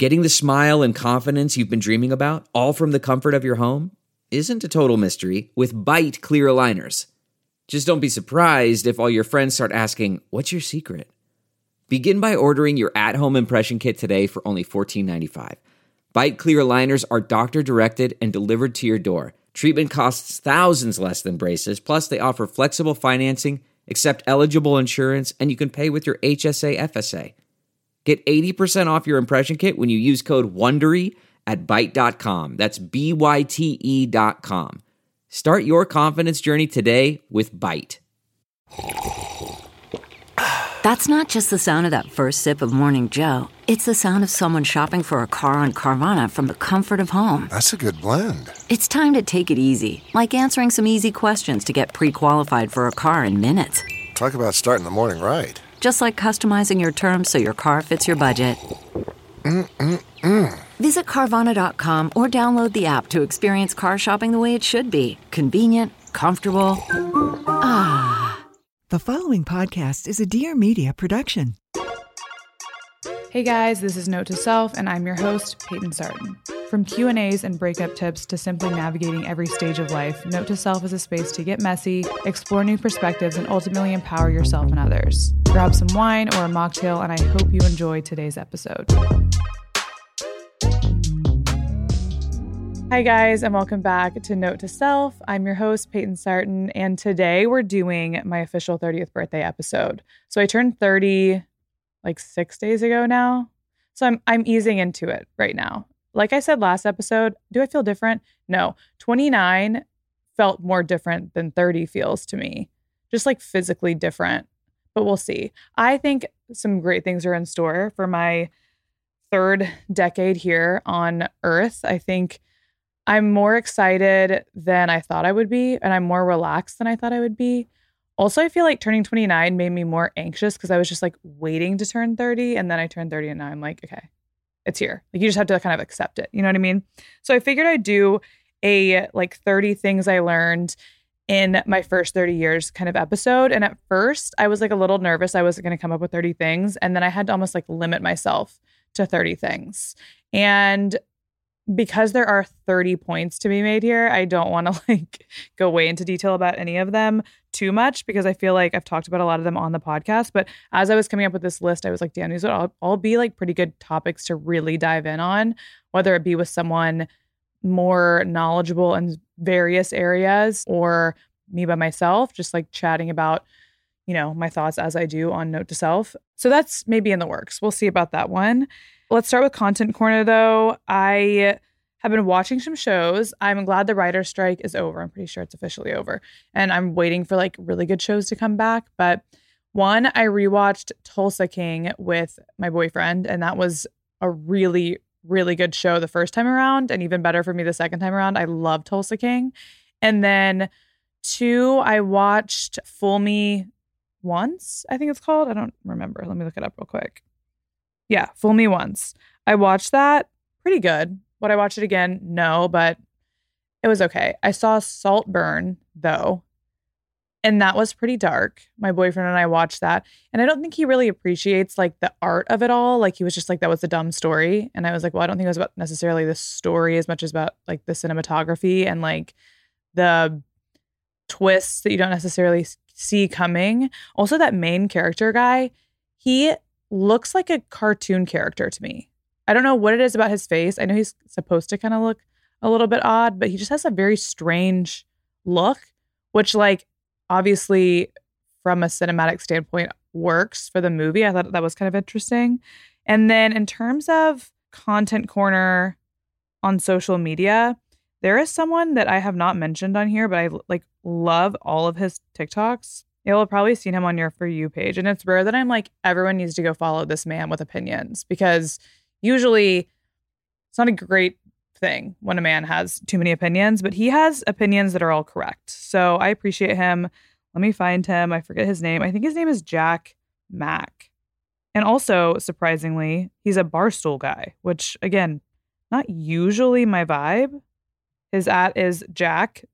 Getting the smile and confidence you've been dreaming about, all from the comfort of your home, isn't a total mystery with Byte clear aligners. Just don't be surprised if all your friends start asking, "What's your secret?" Begin by ordering your at-home impression kit today for only $14.95. Byte clear aligners are doctor-directed and delivered to your door. Treatment costs thousands less than braces, plus they offer flexible financing, accept eligible insurance, and you can pay with your HSA FSA. Get 80% off your impression kit when you use code WONDERY at Byte.com. That's BYTE.com. Start your confidence journey today with Byte. That's not just the sound of that first sip of Morning Joe. It's the sound of someone shopping for a car on Carvana from the comfort of home. That's a good blend. It's time to take it easy, like answering some easy questions to get pre-qualified for a car in minutes. Talk about starting the morning right. Just like customizing your terms so your car fits your budget. Visit Carvana.com or download the app to experience car shopping the way it should be. Convenient, comfortable. The following podcast is a Dear Media production. Hey guys, this is Note to Self, and I'm your host, Peyton Sarton. From Q&As and breakup tips to simply navigating every stage of life, Note to Self is a space to get messy, explore new perspectives, and ultimately empower yourself and others. Grab some wine or a mocktail, and I hope you enjoy today's episode. Hi guys, and welcome back to Note to Self. I'm your host, Peyton Sarton, and today we're doing my official 30th birthday episode. So I turned 30 like 6 days ago now. So I'm easing into it right now. Like I said last episode, do I feel different? No. 29 felt more different than 30 feels to me. Just like physically different. But we'll see. I think some great things are in store for my third decade here on Earth. I think I'm more excited than I thought I would be, and I'm more relaxed than I thought I would be. Also, I feel like turning 29 made me more anxious because I was just like waiting to turn 30, and then I turned 30 and now I'm like, okay, it's here. Like you just have to kind of accept it. You know what I mean? So I figured I'd do a like 30 things I learned in my first 30 years kind of episode. And at first I was like a little nervous. I wasn't going to come up with 30 things. And then I had to almost like limit myself to 30 things. And because there are 30 points to be made here, I don't want to like go way into detail about any of them too much because I feel like I've talked about a lot of them on the podcast. But as I was coming up with this list, I was like, damn, these would all be like pretty good topics to really dive in on, whether it be with someone more knowledgeable in various areas or me by myself, just like chatting about, you know, my thoughts as I do on Note to Self. So that's maybe in the works. We'll see about that one. Let's start with Content Corner, though. I have been watching some shows. I'm glad the writer's strike is over. I'm pretty sure it's officially over. And I'm waiting for like really good shows to come back. But one, I rewatched Tulsa King with my boyfriend. And that was a really, really good show the first time around. And even better for me the second time around. I love Tulsa King. And then two, I watched Fool Me Once, I think it's called. I don't remember. Let me look it up real quick. Yeah, Fool Me Once. I watched that. Pretty good. Would I watch it again? No, but it was okay. I saw Saltburn, though, and that was pretty dark. My boyfriend and I watched that, and I don't think he really appreciates, like, the art of it all. Like, he was just like, that was a dumb story. And I was like, well, I don't think it was about necessarily the story as much as about, like, the cinematography and, like, the twists that you don't necessarily see coming. Also, that main character guy, he looks like a cartoon character to me. I don't know what it is about his face. I know he's supposed to kind of look a little bit odd, but he just has a very strange look, which like obviously from a cinematic standpoint works for the movie. I thought that was kind of interesting. And then in terms of Content Corner on social media, there is someone that I have not mentioned on here, but I like love all of his TikToks. You'll have probably seen him on your For You page. And it's rare that I'm like, everyone needs to go follow this man with opinions because usually it's not a great thing when a man has too many opinions, but he has opinions that are all correct. So I appreciate him. Let me find him. I forget his name. I think his name is Jack Mack. And also, surprisingly, he's a Barstool guy, which again, not usually my vibe. His @ is Jack,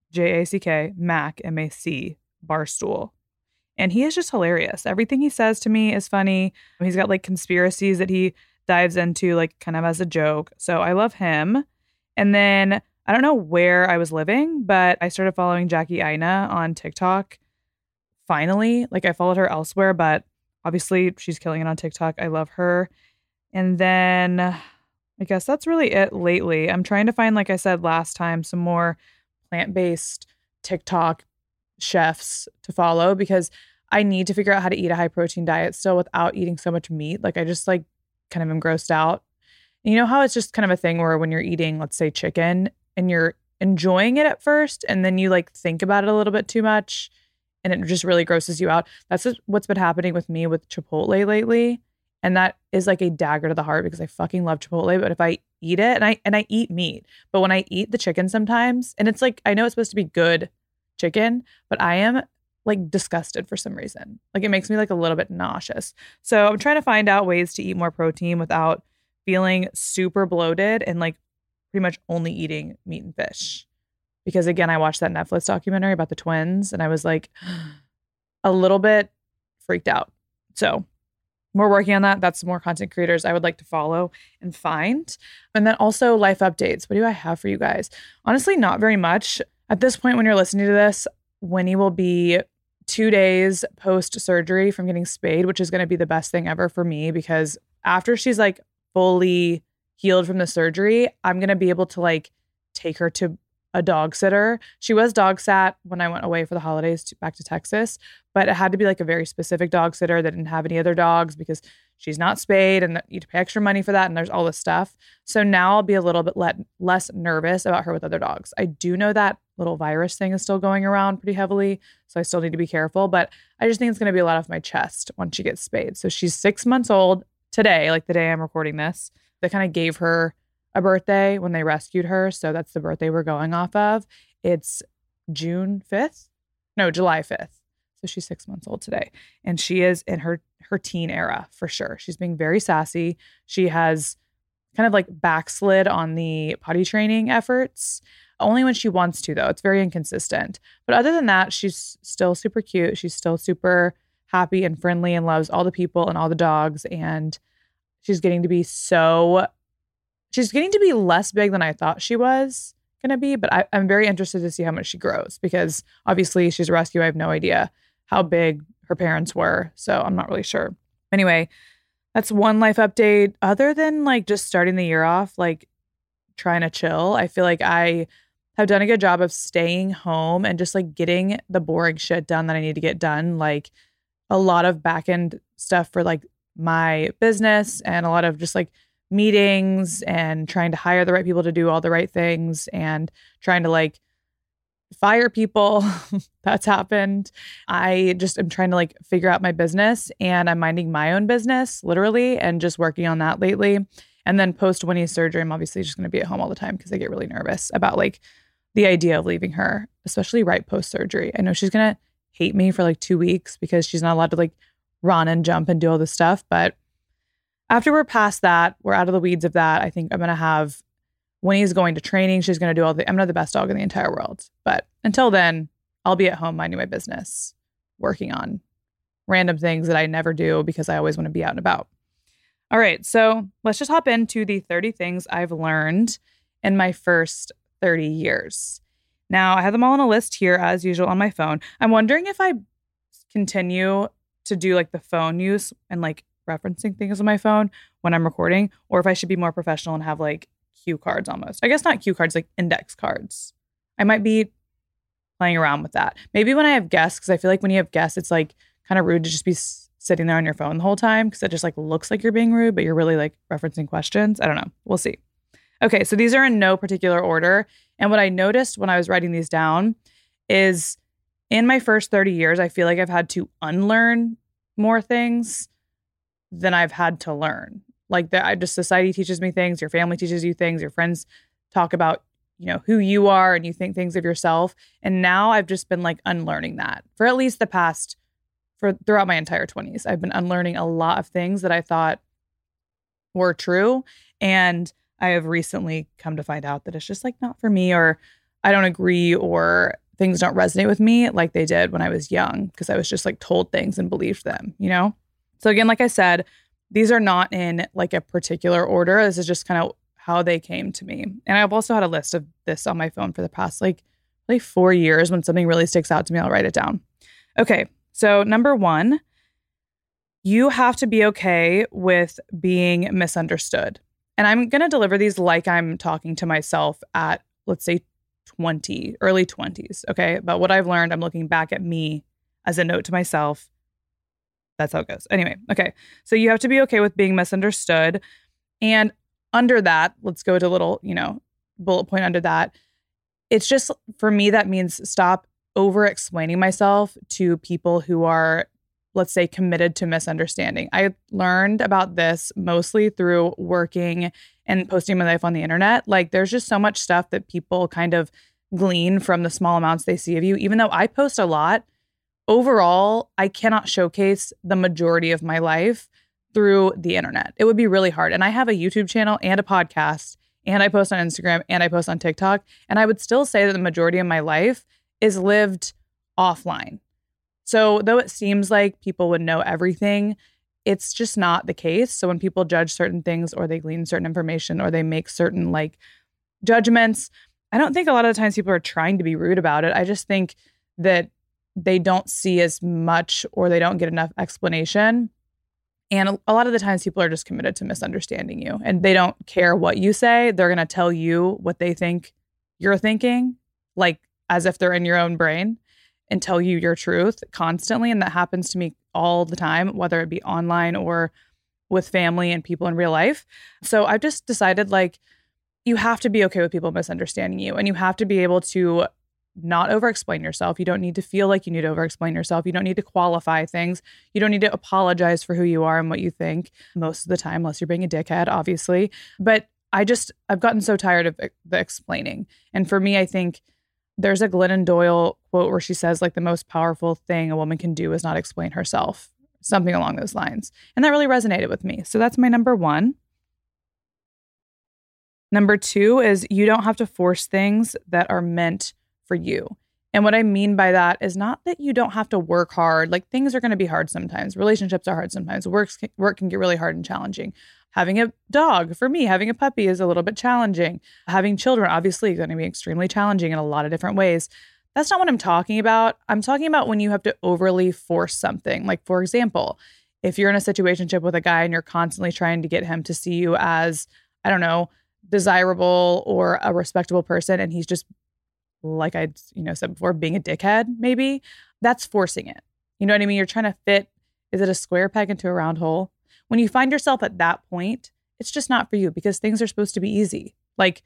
Jack, Mac, Mac, Barstool. And he is just hilarious. Everything he says to me is funny. He's got like conspiracies that he dives into like kind of as a joke. So I love him. And then I don't know where I was living, but I started following Jackie Aina on TikTok. Finally, like I followed her elsewhere, but obviously she's killing it on TikTok. I love her. And then I guess that's really it lately. I'm trying to find, like I said last time, some more plant-based TikTok chefs to follow because I need to figure out how to eat a high protein diet still without eating so much meat. Like I just like kind of am grossed out. And you know how it's just kind of a thing where when you're eating, let's say chicken, and you're enjoying it at first, and then you like think about it a little bit too much and it just really grosses you out. That's just what's been happening with me with Chipotle lately. And that is like a dagger to the heart because I fucking love Chipotle. But if I eat it, and I eat meat, but when I eat the chicken sometimes, and it's like, I know it's supposed to be good chicken, but I am like disgusted for some reason. Like it makes me like a little bit nauseous. So I'm trying to find out ways to eat more protein without feeling super bloated and like pretty much only eating meat and fish. Because again, I watched that Netflix documentary about the twins and I was like a little bit freaked out. So we're working on that. That's more content creators I would like to follow and find. And then also life updates. What do I have for you guys? Honestly, not very much. At this point, when you're listening to this, Winnie will be 2 days post-surgery from getting spayed, which is going to be the best thing ever for me because after she's like fully healed from the surgery, I'm going to be able to like take her to a dog sitter. She was dog sat when I went away for the holidays back to Texas, but it had to be like a very specific dog sitter that didn't have any other dogs because she's not spayed and you have to pay extra money for that. And there's all this stuff. So now I'll be a little bit less nervous about her with other dogs. I do know that little virus thing is still going around pretty heavily. So I still need to be careful, but I just think it's going to be a lot off my chest once she gets spayed. So she's 6 months old today, like the day I'm recording this. They kind of gave her a birthday when they rescued her. So that's the birthday we're going off of. It's July 5th. So she's 6 months old today. And she is in her teen era for sure. She's being very sassy. She has kind of like backslid on the potty training efforts. Only when she wants to, though. It's very inconsistent. But other than that, she's still super cute. She's still super happy and friendly and loves all the people and all the dogs. And she's getting to be less big than I thought she was going to be. But I'm very interested to see how much she grows because obviously she's a rescue. I have no idea how big her parents were. So I'm not really sure. Anyway, that's one life update. Other than like just starting the year off, like trying to chill, I feel like I have done a good job of staying home and just like getting the boring shit done that I need to get done. Like a lot of back end stuff for like my business and a lot of just like meetings and trying to hire the right people to do all the right things and trying to like fire people. That's happened. I just am trying to like figure out my business and I'm minding my own business literally and just working on that lately. And then post Winnie's surgery, I'm obviously just going to be at home all the time because I get really nervous about like the idea of leaving her, especially right post surgery. I know she's going to hate me for like 2 weeks because she's not allowed to like run and jump and do all this stuff. But after we're past that, we're out of the weeds of that. I think I'm going to have Winnie's going to training. She's going to do I'm not the best dog in the entire world. But until then, I'll be at home minding my business, working on random things that I never do because I always want to be out and about. All right. So let's just hop into the 30 things I've learned in my first 30 years. Now, I have them all on a list here as usual on my phone. I'm wondering if I continue to do like the phone use and like referencing things on my phone when I'm recording, or if I should be more professional and have like cue cards almost. I guess not cue cards, like index cards. I might be playing around with that. Maybe when I have guests, because I feel like when you have guests, it's like kind of rude to just be sitting there on your phone the whole time because it just like looks like you're being rude, but you're really like referencing questions. I don't know. We'll see. Okay, so these are in no particular order. And what I noticed when I was writing these down is in my first 30 years, I feel like I've had to unlearn more things than I've had to learn. Like society teaches me things, your family teaches you things, your friends talk about, you know, who you are and you think things of yourself. And now I've just been like unlearning that for at least throughout my entire 20s. I've been unlearning a lot of things that I thought were true. And I have recently come to find out that it's just like not for me, or I don't agree, or things don't resonate with me like they did when I was young because I was just like told things and believed them, you know? So again, like I said, These are not in like a particular order. This is just kind of how they came to me. And I've also had a list of this on my phone for the past like 4 years. When something really sticks out to me, I'll write it down. Okay, so number 1, you have to be okay with being misunderstood. And I'm going to deliver these like I'm talking to myself at, let's say, early 20s, okay? But what I've learned, I'm looking back at me as a note to myself. That's how it goes. Anyway, okay. So you have to be okay with being misunderstood. And under that, let's go to a little, bullet point under that. It's just, for me, that means stop over-explaining myself to people who are, let's say, committed to misunderstanding. I learned about this mostly through working and posting my life on the internet. Like, there's just so much stuff that people kind of glean from the small amounts they see of you. Even though I post a lot, overall, I cannot showcase the majority of my life through the internet. It would be really hard. And I have a YouTube channel and a podcast, and I post on Instagram and I post on TikTok. And I would still say that the majority of my life is lived offline. So though it seems like people would know everything, it's just not the case. So when people judge certain things, or they glean certain information, or they make certain like judgments, I don't think a lot of the times people are trying to be rude about it. I just think that they don't see as much, or they don't get enough explanation. And a lot of the times people are just committed to misunderstanding you, and they don't care what you say. They're going to tell you what they think you're thinking, like as if they're in your own brain, and tell you your truth constantly. And that happens to me all the time, whether it be online or with family and people in real life. So I've just decided, like, you have to be okay with people misunderstanding you, and you have to be able to not over-explain yourself. You don't need to feel like you need to over-explain yourself. You don't need to qualify things. You don't need to apologize for who you are and what you think most of the time, unless you're being a dickhead, obviously. But I've gotten so tired of the explaining. And for me, I think there's a Glennon Doyle quote where she says, like, the most powerful thing a woman can do is not explain herself, something along those lines. And that really resonated with me. So that's my number 1. Number 2 is you don't have to force things that are meant for you. And what I mean by that is not that you don't have to work hard. Like, things are going to be hard sometimes. Relationships are hard sometimes. Work can get really hard and challenging. Having a dog, for me, having a puppy is a little bit challenging. Having children, obviously, is going to be extremely challenging in a lot of different ways. That's not what I'm talking about. I'm talking about when you have to overly force something. Like, for example, if you're in a situationship with a guy and you're constantly trying to get him to see you as, I don't know, desirable or a respectable person, and he's just, like I said before, being a dickhead, maybe, that's forcing it. You know what I mean? You're trying to fit, is it a square peg into a round hole? When you find yourself at that point, it's just not for you, because things are supposed to be easy. Like,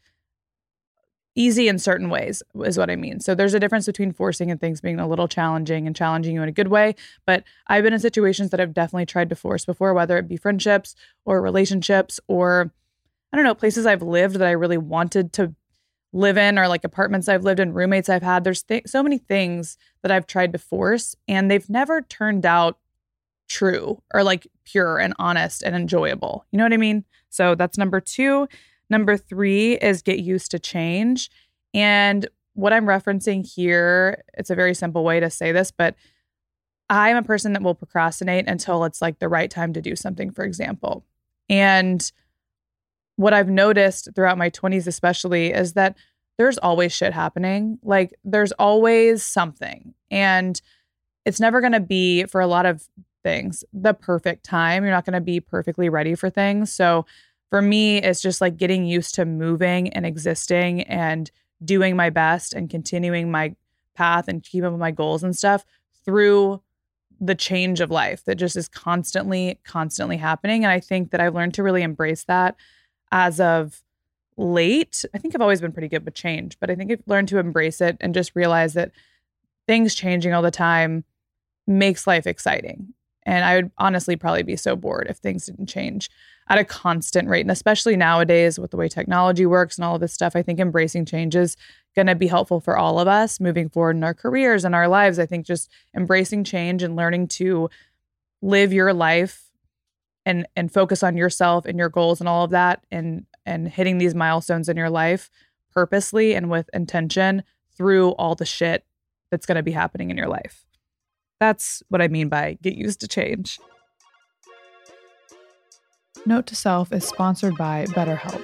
easy in certain ways is what I mean. So there's a difference between forcing and things being a little challenging and challenging you in a good way. But I've been in situations that I've definitely tried to force before, whether it be friendships or relationships or, I don't know, places I've lived that I really wanted to live in, or like apartments I've lived in, roommates I've had. There's so many things that I've tried to force, and they've never turned out true or like pure and honest and enjoyable. You know what I mean? So that's number 2. Number 3 is get used to change. And what I'm referencing here, it's a very simple way to say this, but I'm a person that will procrastinate until it's like the right time to do something, for example. And what I've noticed throughout my 20s especially is that there's always shit happening. Like, there's always something. And it's never going to be, for a lot of things, the perfect time. You're not going to be perfectly ready for things. So for me, it's just like getting used to moving and existing and doing my best and continuing my path and keeping up with my goals and stuff through the change of life that just is constantly happening. And I think that I've learned to really embrace that as of late. I think I've always been pretty good with change, but I think I've learned to embrace it and just realize that things changing all the time makes life exciting. And I would honestly probably be so bored if things didn't change at a constant rate. And especially nowadays with the way technology works and all of this stuff, I think embracing change is going to be helpful for all of us moving forward in our careers and our lives. I think just embracing change and learning to live your life and focus on yourself and your goals and all of that, and hitting these milestones in your life purposely and with intention through all the shit that's going to be happening in your life. That's what I mean by get used to change. Note to Self is sponsored by BetterHelp.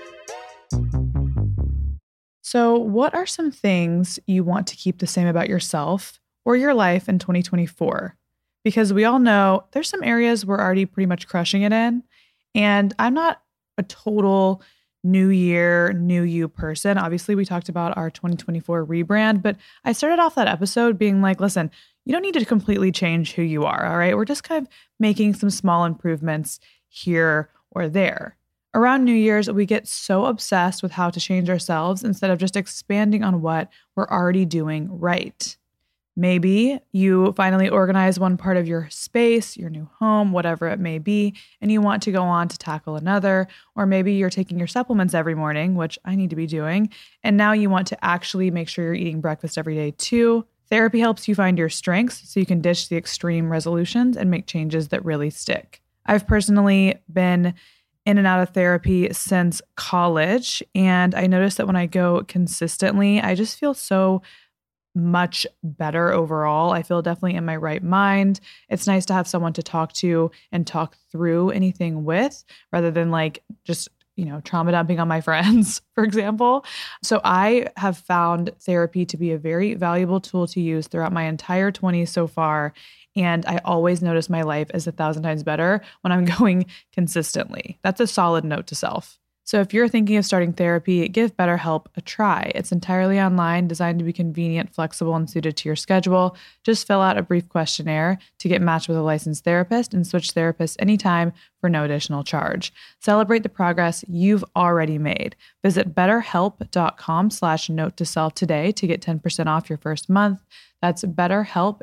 So, what are some things you want to keep the same about yourself or your life in 2024? Because we all know there's some areas we're already pretty much crushing it in. And I'm not a total new year, new you person. Obviously, we talked about our 2024 rebrand, but I started off that episode being like, listen, you don't need to completely change who you are, all right? We're just kind of making some small improvements here or there. Around New Year's, we get so obsessed with how to change ourselves instead of just expanding on what we're already doing right. Maybe you finally organize one part of your space, your new home, whatever it may be, and you want to go on to tackle another. Or maybe you're taking your supplements every morning, which I need to be doing, and now you want to actually make sure you're eating breakfast every day too. Therapy helps you find your strengths so you can ditch the extreme resolutions and make changes that really stick. I've personally been in and out of therapy since college, and I noticed that when I go consistently, I just feel so much better overall. I feel definitely in my right mind. It's nice to have someone to talk to and talk through anything with rather than like just, trauma dumping on my friends, for example. So I have found therapy to be a very valuable tool to use throughout my entire 20s so far. And I always notice my life is 1,000 times better when I'm going consistently. That's a solid note to self. So if you're thinking of starting therapy, give BetterHelp a try. It's entirely online, designed to be convenient, flexible, and suited to your schedule. Just fill out a brief questionnaire to get matched with a licensed therapist and switch therapists anytime for no additional charge. Celebrate the progress you've already made. Visit betterhelp.com/note-to-self today to get 10% off your first month. That's BetterHelp,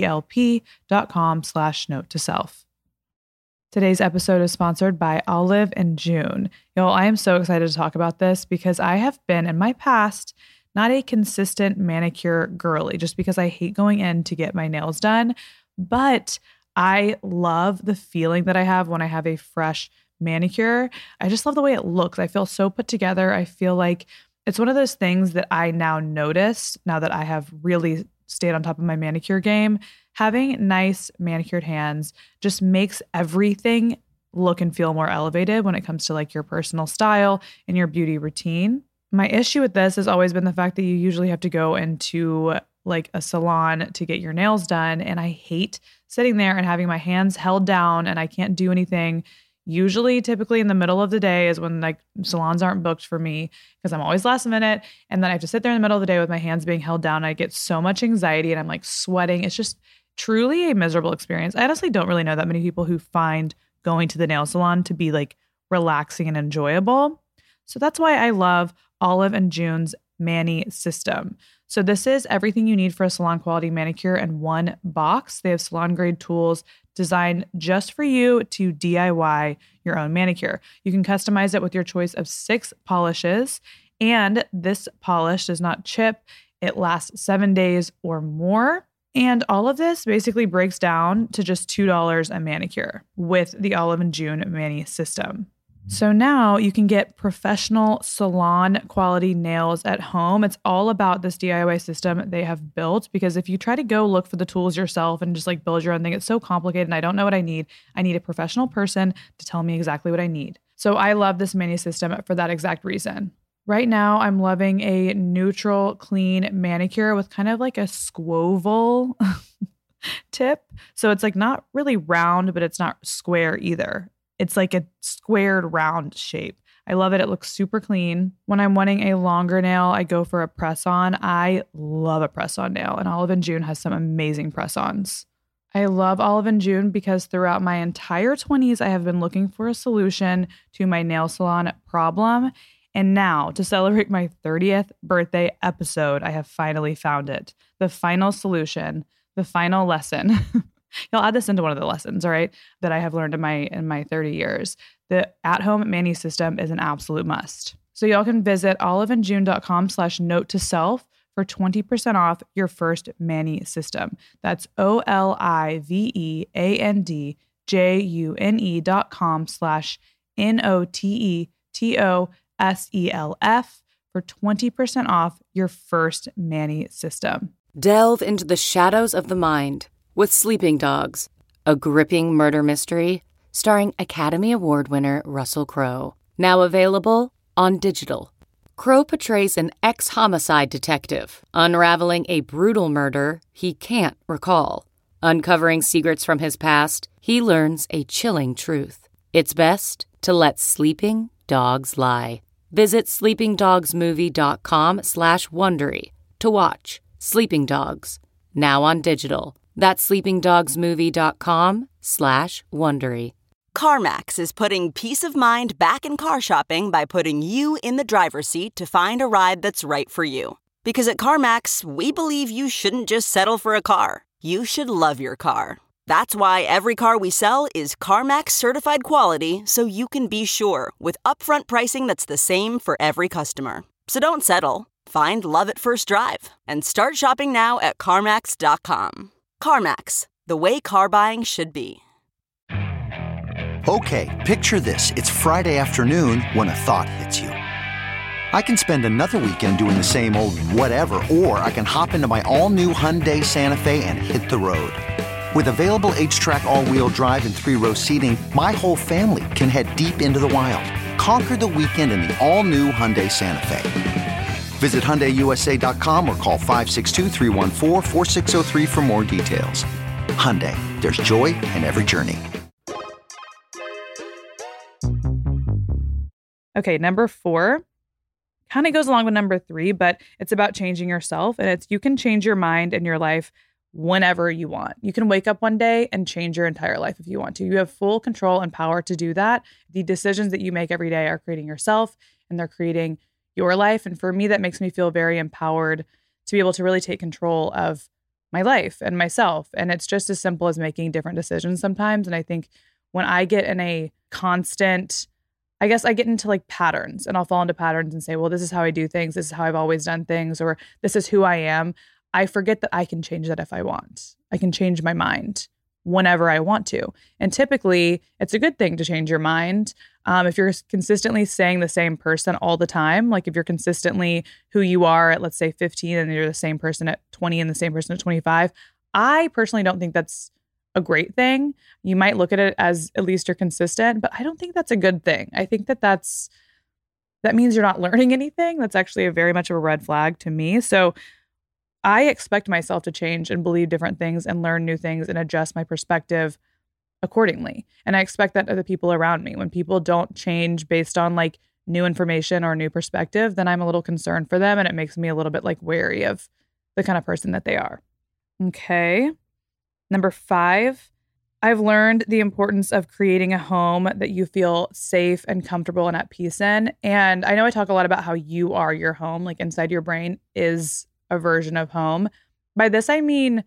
HELP.com/note-to-self. Today's episode is sponsored by Olive & June. Y'all, I am so excited to talk about this because I have been in my past not a consistent manicure girly just because I hate going in to get my nails done, but I love the feeling that I have when I have a fresh manicure. I just love the way it looks. I feel so put together. I feel like it's one of those things that I now notice now that I have really stayed on top of my manicure game. Having nice manicured hands just makes everything look and feel more elevated when it comes to like your personal style and your beauty routine. My issue with this has always been the fact that you usually have to go into like a salon to get your nails done. And I hate sitting there and having my hands held down and I can't do anything. Usually, typically in the middle of the day is when like salons aren't booked for me because I'm always last minute. And then I have to sit there in the middle of the day with my hands being held down. I get so much anxiety and I'm like sweating. It's just truly a miserable experience. I honestly don't really know that many people who find going to the nail salon to be like relaxing and enjoyable. So that's why I love Olive & June's Mani System. So this is everything you need for a salon quality manicure in one box. They have salon grade tools designed just for you to DIY your own manicure. You can customize it with your choice of 6 polishes. And this polish does not chip. It lasts 7 days or more. And all of this basically breaks down to just $2 a manicure with the Olive & June Mani System. So now you can get professional salon quality nails at home. It's all about this DIY system they have built because if you try to go look for the tools yourself and just like build your own thing, it's so complicated and I don't know what I need. I need a professional person to tell me exactly what I need. So I love this Mani System for that exact reason. Right now, I'm loving a neutral, clean manicure with kind of like a squoval tip. So it's like not really round, but it's not square either. It's like a squared round shape. I love it. It looks super clean. When I'm wanting a longer nail, I go for a press-on. I love a press-on nail, and Olive & June has some amazing press-ons. I love Olive & June because throughout my entire 20s, I have been looking for a solution to my nail salon problem. And now, to celebrate my 30th birthday episode, I have finally found it. The final solution, the final lesson. You'll add this into one of the lessons, all right, that I have learned in my 30 years. The at-home Mani System is an absolute must. So y'all can visit oliveandjune.com/note-to-self for 20% off your first Mani System. That's oliveandjune.com/NOTETOSELF for 20% off your first Mani System. Delve into the shadows of the mind with Sleeping Dogs, a gripping murder mystery starring Academy Award winner Russell Crowe. Now available on digital. Crowe portrays an ex-homicide detective unraveling a brutal murder he can't recall. Uncovering secrets from his past, he learns a chilling truth. It's best to let sleeping dogs lie. Visit sleepingdogsmovie.com/Wondery to watch Sleeping Dogs, now on digital. That's sleepingdogsmovie.com/Wondery. CarMax is putting peace of mind back in car shopping by putting you in the driver's seat to find a ride that's right for you. Because at CarMax, we believe you shouldn't just settle for a car. You should love your car. That's why every car we sell is CarMax certified quality, so you can be sure with upfront pricing that's the same for every customer. So don't settle. Find love at first drive and start shopping now at CarMax.com. CarMax, the way car buying should be. Okay, picture this. It's Friday afternoon when a thought hits you. I can spend another weekend doing the same old whatever, or I can hop into my all-new Hyundai Santa Fe and hit the road. With available H-Track all-wheel drive and 3-row seating, my whole family can head deep into the wild. Conquer the weekend in the all-new Hyundai Santa Fe. Visit HyundaiUSA.com or call 562-314-4603 for more details. Hyundai, there's joy in every journey. Okay, number 4 kind of goes along with number 3, but it's about changing yourself. And it's you can change your mind and your life whenever you want. You can wake up one day and change your entire life if you want to. You have full control and power to do that. The decisions that you make every day are creating yourself and they're creating your life. And for me, that makes me feel very empowered to be able to really take control of my life and myself. And it's just as simple as making different decisions sometimes. And I think when I get in a constant, I guess I get into like patterns and I'll fall into patterns and say, well, this is how I do things. This is how I've always done things, or this is who I am. I forget that I can change that if I want. I can change my mind whenever I want to. And typically it's a good thing to change your mind. If you're consistently saying the same person all the time, like if you're consistently who you are at, let's say 15 and you're the same person at 20 and the same person at 25, I personally don't think that's a great thing. You might look at it as at least you're consistent, but I don't think that's a good thing. I think that means you're not learning anything. That's actually a very much of a red flag to me. So I expect myself to change and believe different things and learn new things and adjust my perspective accordingly. And I expect that of the people around me. When people don't change based on like new information or new perspective, then I'm a little concerned for them. And it makes me a little bit like wary of the kind of person that they are. Okay. Number 5, I've learned the importance of creating a home that you feel safe and comfortable and at peace in. And I know I talk a lot about how you are your home, like inside your brain is a version of home. By this, I mean,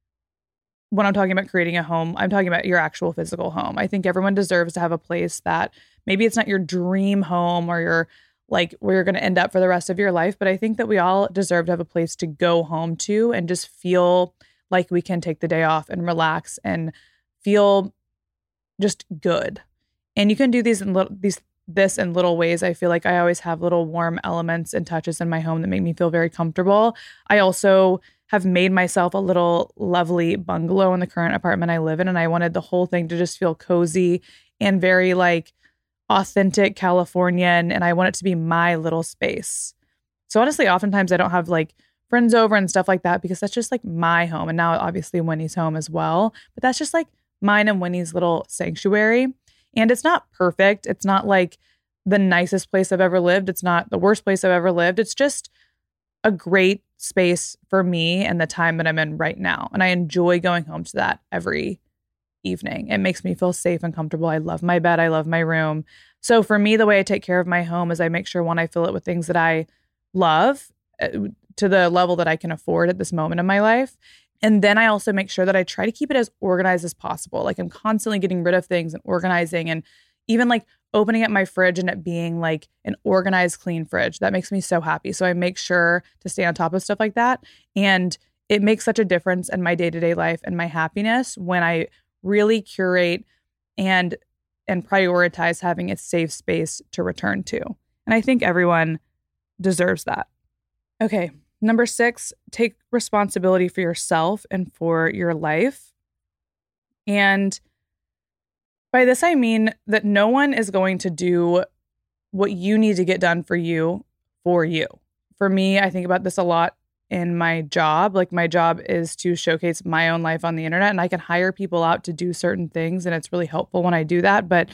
when I'm talking about creating a home, I'm talking about your actual physical home. I think everyone deserves to have a place that maybe it's not your dream home or your like where you're going to end up for the rest of your life. But I think that we all deserve to have a place to go home to and just feel like we can take the day off and relax and feel just good. And you can do this in little ways. I feel like I always have little warm elements and touches in my home that make me feel very comfortable. I also have made myself a little lovely bungalow in the current apartment I live in. And I wanted the whole thing to just feel cozy and very like authentic Californian. And I want it to be my little space. So honestly, oftentimes I don't have like friends over and stuff like that because that's just like my home. And now obviously Winnie's home as well. But that's just like mine and Winnie's little sanctuary. And it's not perfect. It's not like the nicest place I've ever lived. It's not the worst place I've ever lived. It's just a great space for me and the time that I'm in right now. And I enjoy going home to that every evening. It makes me feel safe and comfortable. I love my bed. I love my room. So for me, the way I take care of my home is I make sure, one, I fill it with things that I love to the level that I can afford at this moment in my life. And then I also make sure that I try to keep it as organized as possible. Like I'm constantly getting rid of things and organizing, and even like opening up my fridge and it being like an organized, clean fridge. That makes me so happy. So I make sure to stay on top of stuff like that. And it makes such a difference in my day-to-day life and my happiness when I really curate and prioritize having a safe space to return to. And I think everyone deserves that. Okay. Number 6, take responsibility for yourself and for your life. And By this, I mean that no one is going to do what you need to get done for you. For me, I think about this a lot in my job. Like, my job is to showcase my own life on the internet, and I can hire people out to do certain things, and it's really helpful when I do that. But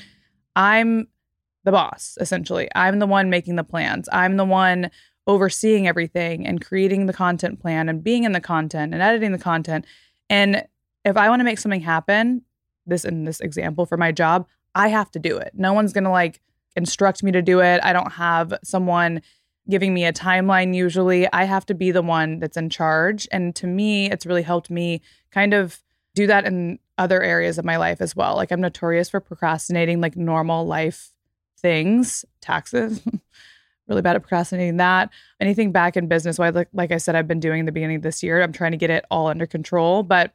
I'm the boss, essentially. I'm the one making the plans. I'm the one overseeing everything and creating the content plan and being in the content and editing the content. And if I want to make something happen, in this example for my job, I have to do it. No one's going to like instruct me to do it. I don't have someone giving me a timeline usually. I have to be the one that's in charge. And to me, it's really helped me kind of do that in other areas of my life as well. Like, I'm notorious for procrastinating like normal life things, taxes, really bad at procrastinating that. Anything back in business, like I said, I've been doing in the beginning of this year. I'm trying to get it all under control, but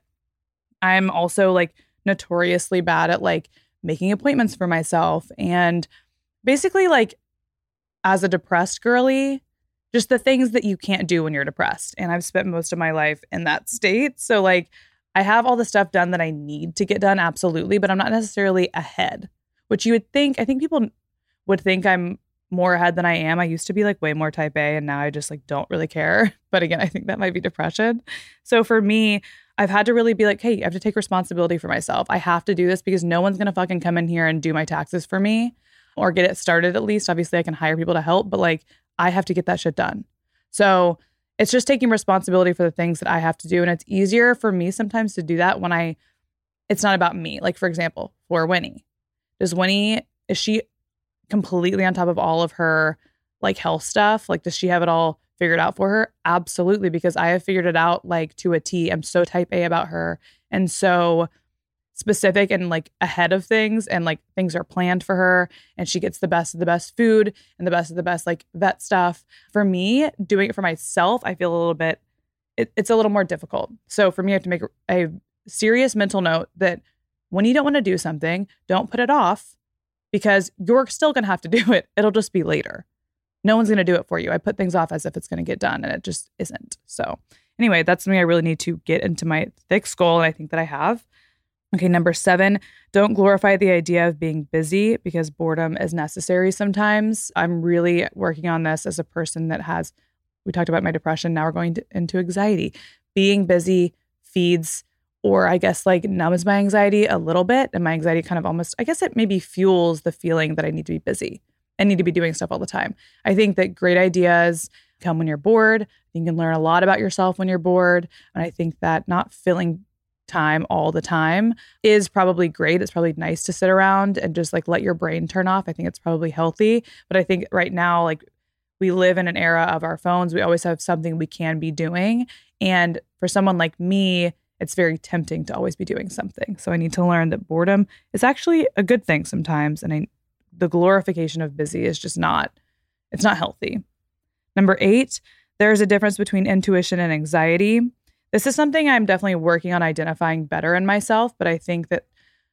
I'm also like notoriously bad at like making appointments for myself. And basically, like, as a depressed girly, just the things that you can't do when you're depressed. And I've spent most of my life in that state. So like, I have all the stuff done that I need to get done, absolutely, but I'm not necessarily ahead, which you would think, I think people would think I'm more ahead than I am. I used to be like way more type A, and now I just like don't really care. But again, I think that might be depression. So for me, I've had to really be like, hey, I have to take responsibility for myself. I have to do this because no one's going to fucking come in here and do my taxes for me or get it started at least. Obviously, I can hire people to help, but like, I have to get that shit done. So it's just taking responsibility for the things that I have to do. And it's easier for me sometimes to do that when it's not about me. Like, for example, for Winnie. Is she completely on top of all of her like health stuff? Like, does she have it all figured out for her? Absolutely, because I have figured it out like to a T. I'm so type A about her and so specific and like ahead of things, and like things are planned for her, and she gets the best of the best food and the best of the best like vet stuff. For me, doing it for myself, I feel a little bit, it's a little more difficult. So for me, I have to make a serious mental note that when you don't want to do something, don't put it off, because you're still going to have to do it. It'll just be later. No one's going to do it for you. I put things off as if it's going to get done, and it just isn't. So anyway, that's something I really need to get into my thick skull, and I think that I have. Okay, number 7, don't glorify the idea of being busy, because boredom is necessary sometimes. I'm really working on this as a person that we talked about my depression, now we're going into anxiety. Being busy feeds, or I guess like numbs my anxiety a little bit, and my anxiety kind of almost, I guess it maybe fuels the feeling that I need to be busy. I need to be doing stuff all the time. I think that great ideas come when you're bored. You can learn a lot about yourself when you're bored. And I think that not filling time all the time is probably great. It's probably nice to sit around and just like let your brain turn off. I think it's probably healthy. But I think right now, like, we live in an era of our phones. We always have something we can be doing. And for someone like me, it's very tempting to always be doing something. So I need to learn that boredom is actually a good thing sometimes. And the glorification of busy is just it's not healthy. Number 8, there's a difference between intuition and anxiety. This is something I'm definitely working on identifying better in myself, but I think that,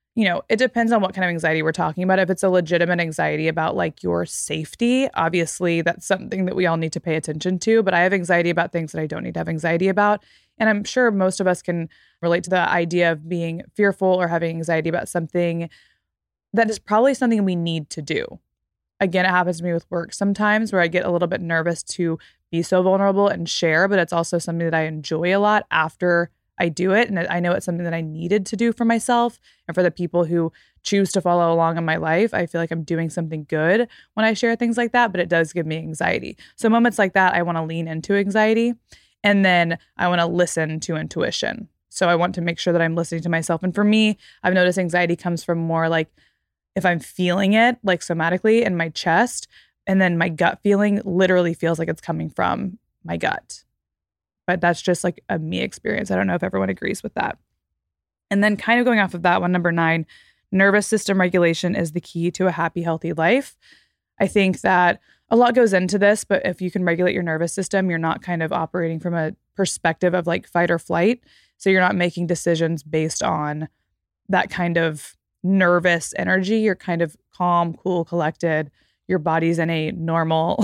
it depends on what kind of anxiety we're talking about. If it's a legitimate anxiety about like your safety, obviously that's something that we all need to pay attention to, but I have anxiety about things that I don't need to have anxiety about. And I'm sure most of us can relate to the idea of being fearful or having anxiety about something that is probably something we need to do. Again, it happens to me with work sometimes where I get a little bit nervous to be so vulnerable and share, but it's also something that I enjoy a lot after I do it. And I know it's something that I needed to do for myself and for the people who choose to follow along in my life. I feel like I'm doing something good when I share things like that, but it does give me anxiety. So moments like that, I want to lean into anxiety, and then I want to listen to intuition. So I want to make sure that I'm listening to myself. And for me, I've noticed anxiety comes from more like if I'm feeling it like somatically in my chest, and then my gut feeling literally feels like it's coming from my gut. But that's just like a me experience. I don't know if everyone agrees with that. And then kind of going off of that one, number 9, nervous system regulation is the key to a happy, healthy life. I think that a lot goes into this, but if you can regulate your nervous system, you're not kind of operating from a perspective of like fight or flight. So you're not making decisions based on that kind of nervous energy. You're kind of calm, cool, collected. Your body's in a normal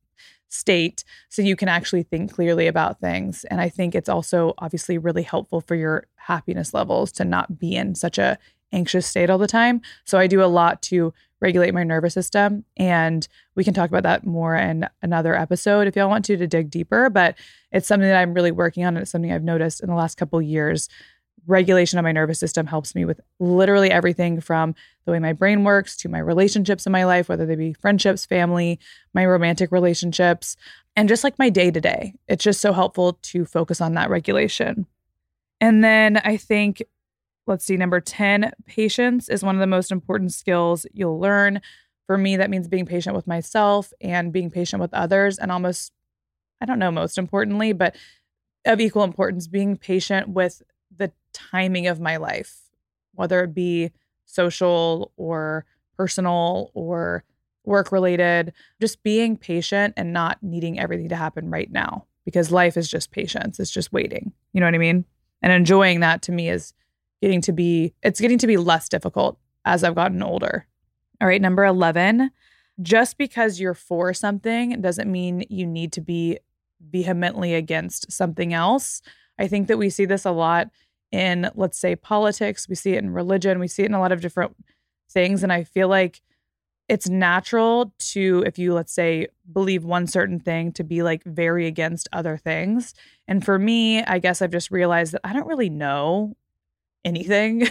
state, so you can actually think clearly about things. And I think it's also obviously really helpful for your happiness levels to not be in such a anxious state all the time. So I do a lot to regulate my nervous system. And we can talk about that more in another episode if y'all want to dig deeper. But it's something that I'm really working on. And it's something I've noticed in the last couple of years. Regulation of my nervous system helps me with literally everything from the way my brain works to my relationships in my life, whether they be friendships, family, my romantic relationships, and just like my day to day. It's just so helpful to focus on that regulation. And then I think, let's see, number 10, patience is one of the most important skills you'll learn. For me, that means being patient with myself and being patient with others. And almost, I don't know, most importantly, but of equal importance, being patient with the timing of my life, whether it be social or personal or work related, just being patient and not needing everything to happen right now, because life is just patience. It's just waiting. You know what I mean? And enjoying that to me is getting to be less difficult as I've gotten older. All right, number 11, just because you're for something doesn't mean you need to be vehemently against something else. I think that we see this a lot in, let's say, politics. We see it in religion. We see it in a lot of different things. And I feel like it's natural to, if you, let's say, believe one certain thing, to be like very against other things. And for me, I guess I've just realized that I don't really know anything.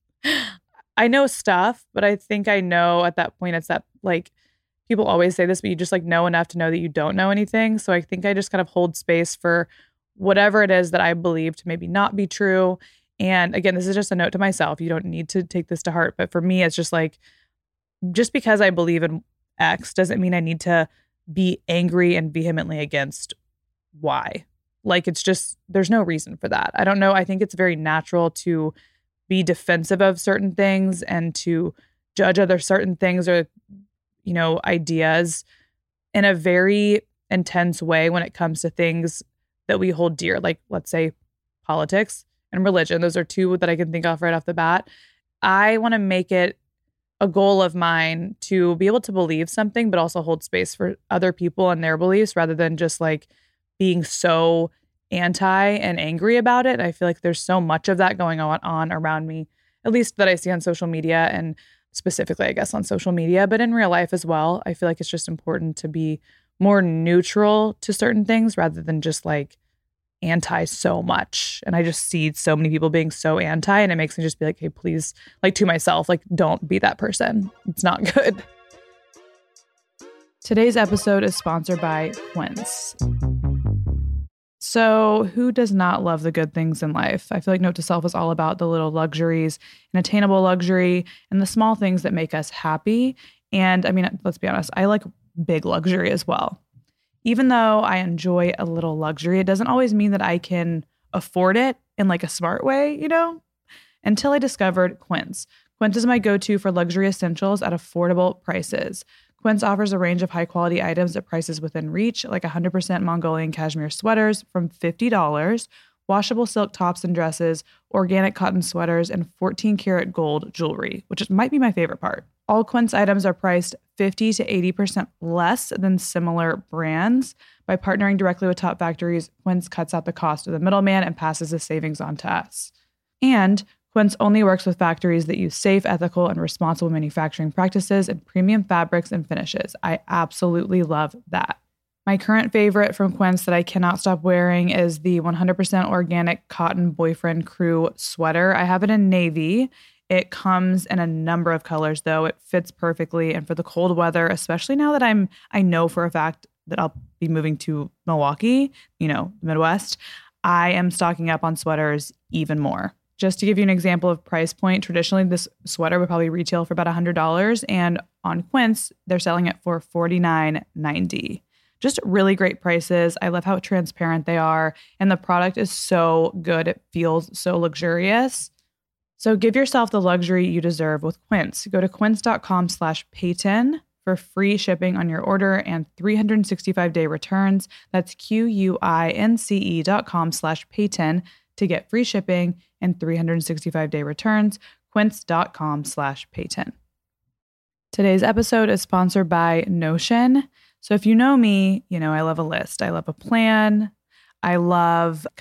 I know stuff, but I think I know at that point, it's that, like, people always say this, but you just like know enough to know that you don't know anything. So I think I just kind of hold space for whatever it is that I believe to maybe not be true. And again, this is just a note to myself. You don't need to take this to heart. But for me, it's just like, just because I believe in X doesn't mean I need to be angry and vehemently against Y. Like, it's just, there's no reason for that. I don't know. I think it's very natural to be defensive of certain things and to judge other certain things or, you know, ideas in a very intense way when it comes to things that we hold dear, like, let's say, politics and religion. Those are two that I can think of right off the bat. I want to make it a goal of mine to be able to believe something, but also hold space for other people and their beliefs rather than just like being so anti and angry about it. I feel like there's so much of that going on around me, at least that I see on social media, and specifically, I guess, on social media, but in real life as well. I feel like it's just important to be more neutral to certain things rather than just like anti so much. And I just see so many people being so anti, and it makes me just be like, hey, please, like, to myself, like, don't be that person. It's not good. Today's episode is sponsored by Quince. So who does not love the good things in life? I feel like Note to Self is all about the little luxuries and attainable luxury and the small things that make us happy. And I mean, let's be honest, I like big luxury as well. Even though I enjoy a little luxury, it doesn't always mean that I can afford it in like a smart way, you know? Until I discovered Quince. Quince is my go-to for luxury essentials at affordable prices. Quince offers a range of high-quality items at prices within reach, like 100% Mongolian cashmere sweaters from $50, washable silk tops and dresses, organic cotton sweaters, and 14-karat gold jewelry, which might be my favorite part. All Quince items are priced 50 to 80% less than similar brands. By partnering directly with top factories, Quince cuts out the cost of the middleman and passes the savings on to us. And Quince only works with factories that use safe, ethical, and responsible manufacturing practices and premium fabrics and finishes. I absolutely love that. My current favorite from Quince that I cannot stop wearing is the 100% organic cotton boyfriend crew sweater. I have it in navy. It comes in a number of colors, though. It fits perfectly. And for the cold weather, especially now that I know for a fact that I'll be moving to Milwaukee, you know, the Midwest, I am stocking up on sweaters even more. Just to give you an example of price point, traditionally this sweater would probably retail for about $100, and on Quince, they're selling it for $49.90. Just really great prices. I love how transparent they are, and the product is so good. It feels so luxurious. So give yourself the luxury you deserve with Quince. Go to quince.com/Payton for free shipping on your order and 365-day returns. That's QUINCE.com/Payton to get free shipping and 365-day returns. Quince.com/Payton. Today's episode is sponsored by Notion. So if you know me, you know I love a list. I love a plan. I love kind of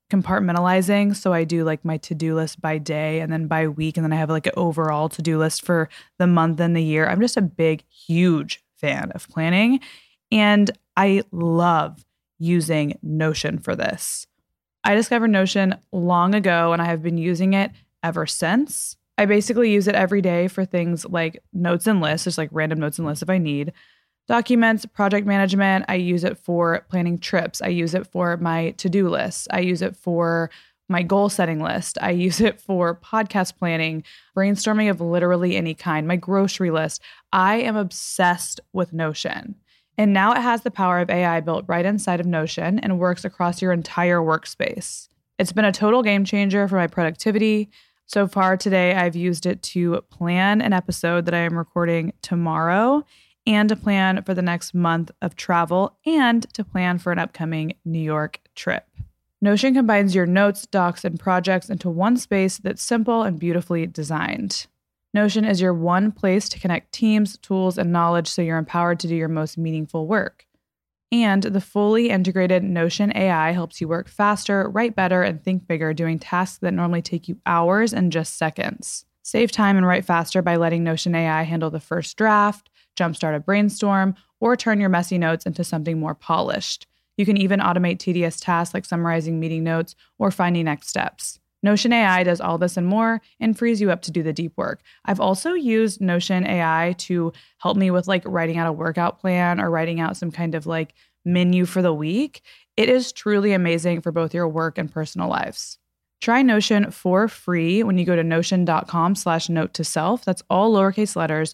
compartmentalizing. So I do like my to-do list by day and then by week. And then I have like an overall to-do list for the month and the year. I'm just a big, huge fan of planning. And I love using Notion for this. I discovered Notion long ago and I have been using it ever since. I basically use it every day for things like notes and lists, just like random notes and lists if I need. Documents, project management. I use it for planning trips. I use it for my to-do lists. I use it for my goal setting list. I use it for podcast planning, brainstorming of literally any kind, my grocery list. I am obsessed with Notion. And now it has the power of AI built right inside of Notion and works across your entire workspace. It's been a total game changer for my productivity. So far today, I've used it to plan an episode that I am recording tomorrow and to plan for the next month of travel and to plan for an upcoming New York trip. Notion combines your notes, docs, and projects into one space that's simple and beautifully designed. Notion is your one place to connect teams, tools, and knowledge so you're empowered to do your most meaningful work. And the fully integrated Notion AI helps you work faster, write better, and think bigger, doing tasks that normally take you hours in just seconds. Save time and write faster by letting Notion AI handle the first draft, jumpstart a brainstorm, or turn your messy notes into something more polished. You can even automate tedious tasks like summarizing meeting notes or finding next steps. Notion AI does all this and more and frees you up to do the deep work. I've also used Notion AI to help me with like writing out a workout plan or writing out some kind of like menu for the week. It is truly amazing for both your work and personal lives. Try Notion for free when you go to notion.com/note-to-self. That's all lowercase letters,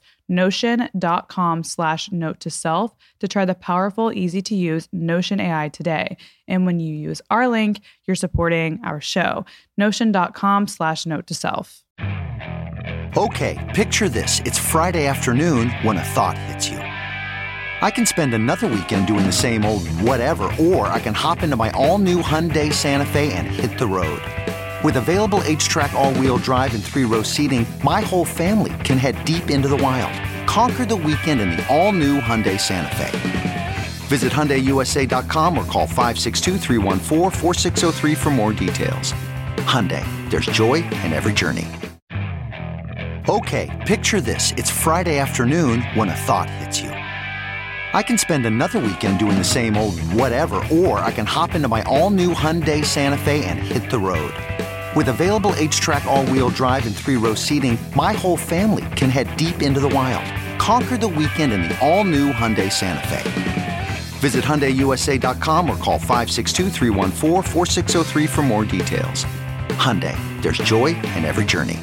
notion.com/note-to-self to try the powerful, easy to use Notion AI today. And when you use our link, you're supporting our show, notion.com/note-to-self. Okay, picture this. It's Friday afternoon when a thought hits you. I can spend another weekend doing the same old whatever, or I can hop into my all-new Hyundai Santa Fe and hit the road. With available H-Track all-wheel drive and 3-row seating, my whole family can head deep into the wild. Conquer the weekend in the all-new Hyundai Santa Fe. Visit HyundaiUSA.com or call 562-314-4603 for more details. Hyundai, there's joy in every journey. Okay, picture this. It's Friday afternoon when a thought hits you. I can spend another weekend doing the same old whatever, or I can hop into my all-new Hyundai Santa Fe and hit the road. With available H-Track all-wheel drive and 3-row seating, my whole family can head deep into the wild. Conquer the weekend in the all-new Hyundai Santa Fe. Visit HyundaiUSA.com or call 562-314-4603 for more details. Hyundai, there's joy in every journey.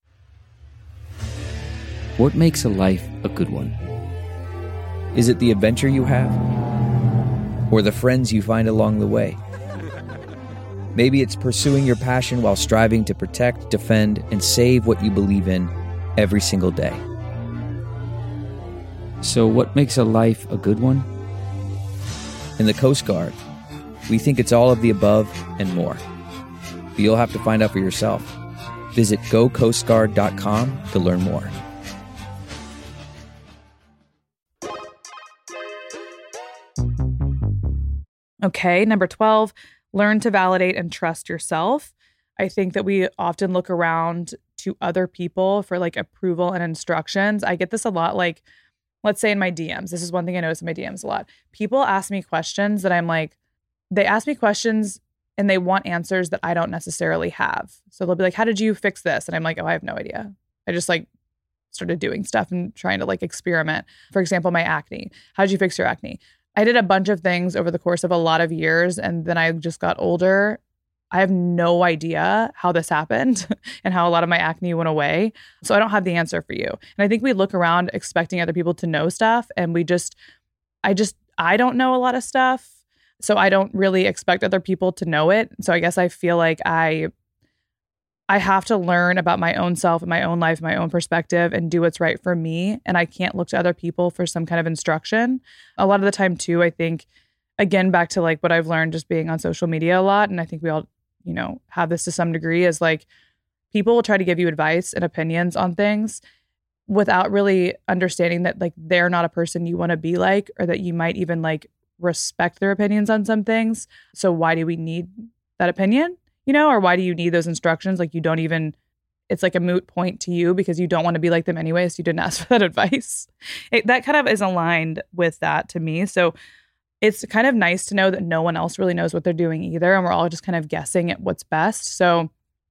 What makes a life a good one? Is it the adventure you have? Or the friends you find along the way? Maybe it's pursuing your passion while striving to protect, defend, and save what you believe in every single day. So what makes a life a good one? In the Coast Guard, we think it's all of the above and more. But you'll have to find out for yourself. Visit gocoastguard.com to learn more. Okay, number 12, learn to validate and trust yourself. I think that we often look around to other people for like approval and instructions. I get this a lot, like, let's say in my DMs. This is one thing I notice in my DMs a lot. People ask me questions that I'm like, they ask me questions and they want answers that I don't necessarily have. So they'll be like, how did you fix this? And I'm like, oh, I have no idea. I just like started doing stuff and trying to like experiment. For example, my acne. How did you fix your acne? I did a bunch of things over the course of a lot of years, and then I just got older. I have no idea how this happened and how a lot of my acne went away. So I don't have the answer for you. And I think we look around expecting other people to know stuff, and I don't know a lot of stuff. So I don't really expect other people to know it. So I guess I feel like I have to learn about my own self and my own life, my own perspective, and do what's right for me. And I can't look to other people for some kind of instruction. A lot of the time too, I think, again, back to like what I've learned just being on social media a lot. And I think we all, have this to some degree, is like people will try to give you advice and opinions on things without really understanding that like they're not a person you want to be like, or that you might even like respect their opinions on some things. So why do we need that opinion? or why do you need those instructions? Like you don't even, it's like a moot point to you because you don't want to be like them anyway. So you didn't ask for that advice. That kind of is aligned with that to me. So it's kind of nice to know that no one else really knows what they're doing either. And we're all just kind of guessing at what's best. So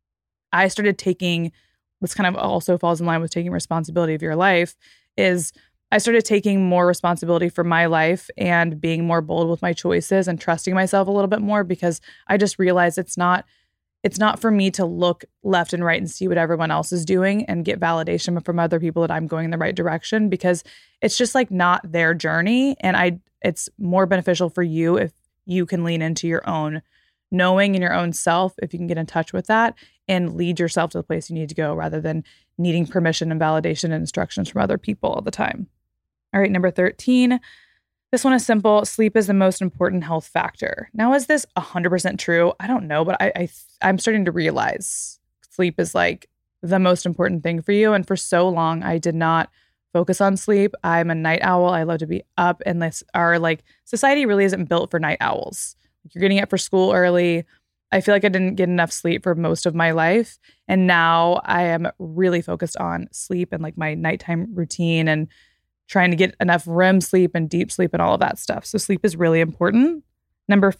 I started taking, this kind of also falls in line with taking responsibility of your life, is I started taking more responsibility for my life and being more bold with my choices and trusting myself a little bit more, because I just realized it's not for me to look left and right and see what everyone else is doing and get validation from other people that I'm going in the right direction, because it's just like not their journey. And it's more beneficial for you if you can lean into your own knowing in your own self, if you can get in touch with that and lead yourself to the place you need to go rather than needing permission and validation and instructions from other people all the time. All right, number 13. This one is simple. Sleep is the most important health factor. Now, is this 100% true? I don't know, but I'm starting to realize sleep is like the most important thing for you. And for so long, I did not focus on sleep. I'm a night owl. I love to be up, and society really isn't built for night owls. You're getting up for school early. I feel like I didn't get enough sleep for most of my life. And now I am really focused on sleep and like my nighttime routine and trying to get enough REM sleep and deep sleep and all of that stuff. So sleep is really important. Number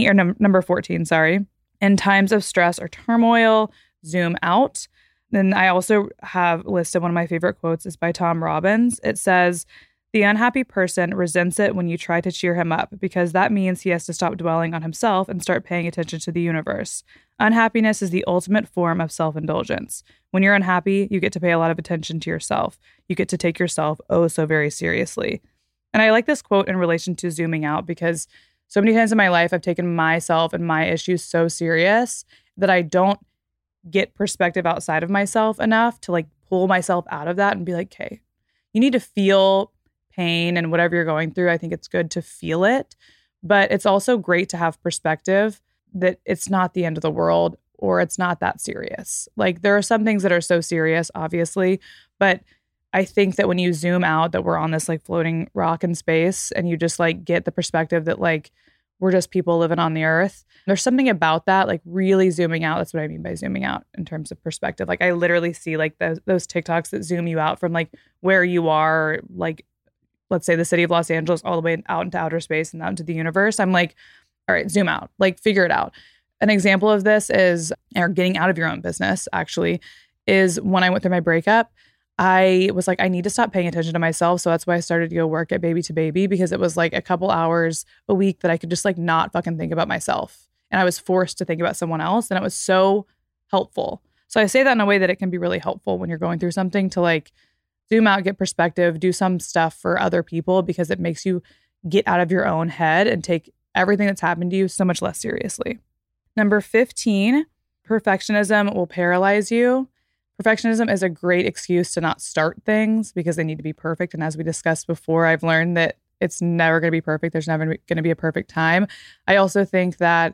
14, sorry. In times of stress or turmoil, zoom out. Then I also have listed one of my favorite quotes is by Tom Robbins. It says, "The unhappy person resents it when you try to cheer him up because that means he has to stop dwelling on himself and start paying attention to the universe. Unhappiness is the ultimate form of self-indulgence. When you're unhappy, you get to pay a lot of attention to yourself. You get to take yourself oh so very seriously." And I like this quote in relation to zooming out because so many times in my life, I've taken myself and my issues so serious that I don't get perspective outside of myself enough to like pull myself out of that and be like, okay, you need to feel pain and whatever you're going through. I think it's good to feel it, but it's also great to have perspective that it's not the end of the world or it's not that serious. Like there are some things that are so serious, obviously, but I think that when you zoom out, that we're on this like floating rock in space and you just like get the perspective that like we're just people living on the earth. There's something about that, like really zooming out. That's what I mean by zooming out in terms of perspective. Like I literally see like those TikToks that zoom you out from like where you are, like let's say the city of Los Angeles, all the way out into outer space and out into the universe. I'm like, all right, zoom out, like figure it out. An example of this is, or getting out of your own business actually, is when I went through my breakup, I was like, I need to stop paying attention to myself. So that's why I started to go work at Baby to Baby, because it was like a couple hours a week that I could just like not fucking think about myself. And I was forced to think about someone else. And it was so helpful. So I say that in a way that it can be really helpful when you're going through something to like zoom out, get perspective, do some stuff for other people, because it makes you get out of your own head and take everything that's happened to you so much less seriously. Number 15, perfectionism will paralyze you. Perfectionism is a great excuse to not start things because they need to be perfect. And as we discussed before, I've learned that it's never going to be perfect. There's never going to be a perfect time. I also think that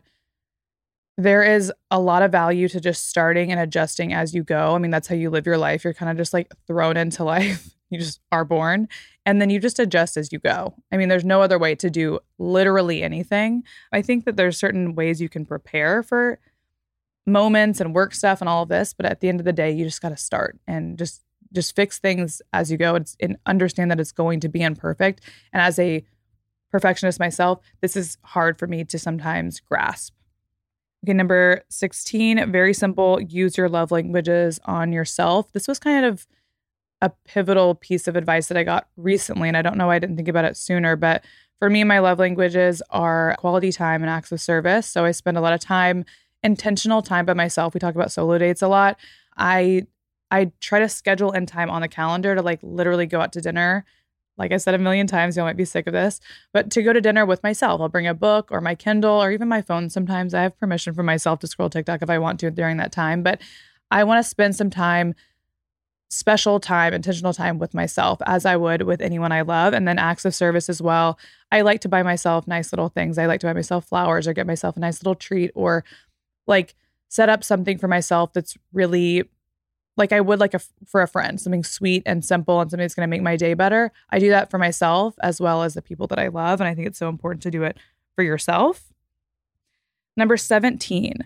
there is a lot of value to just starting and adjusting as you go. I mean, that's how you live your life. You're kind of just like thrown into life. You just are born and then you just adjust as you go. I mean, there's no other way to do literally anything. I think that there's certain ways you can prepare for moments and work stuff and all of this, but at the end of the day, you just got to start and just fix things as you go and understand that it's going to be imperfect. And as a perfectionist myself, this is hard for me to sometimes grasp. Okay, number 16, very simple, use your love languages on yourself. This was kind of a pivotal piece of advice that I got recently, and I don't know why I didn't think about it sooner, but for me, my love languages are quality time and acts of service. So I spend a lot of time, intentional time by myself. We talk about solo dates a lot. I try to schedule in time on the calendar to like literally go out to dinner. Like I said a million times, you might be sick of this, but to go to dinner with myself. I'll bring a book or my Kindle or even my phone. Sometimes I have permission from myself to scroll TikTok if I want to during that time, but I want to spend some time, special time, intentional time with myself as I would with anyone I love. And then acts of service as well. I like to buy myself nice little things. I like to buy myself flowers or get myself a nice little treat or like set up something for myself that's really like I would like for a friend, something sweet and simple and something that's going to make my day better. I do that for myself as well as the people that I love. And I think it's so important to do it for yourself. Number 17,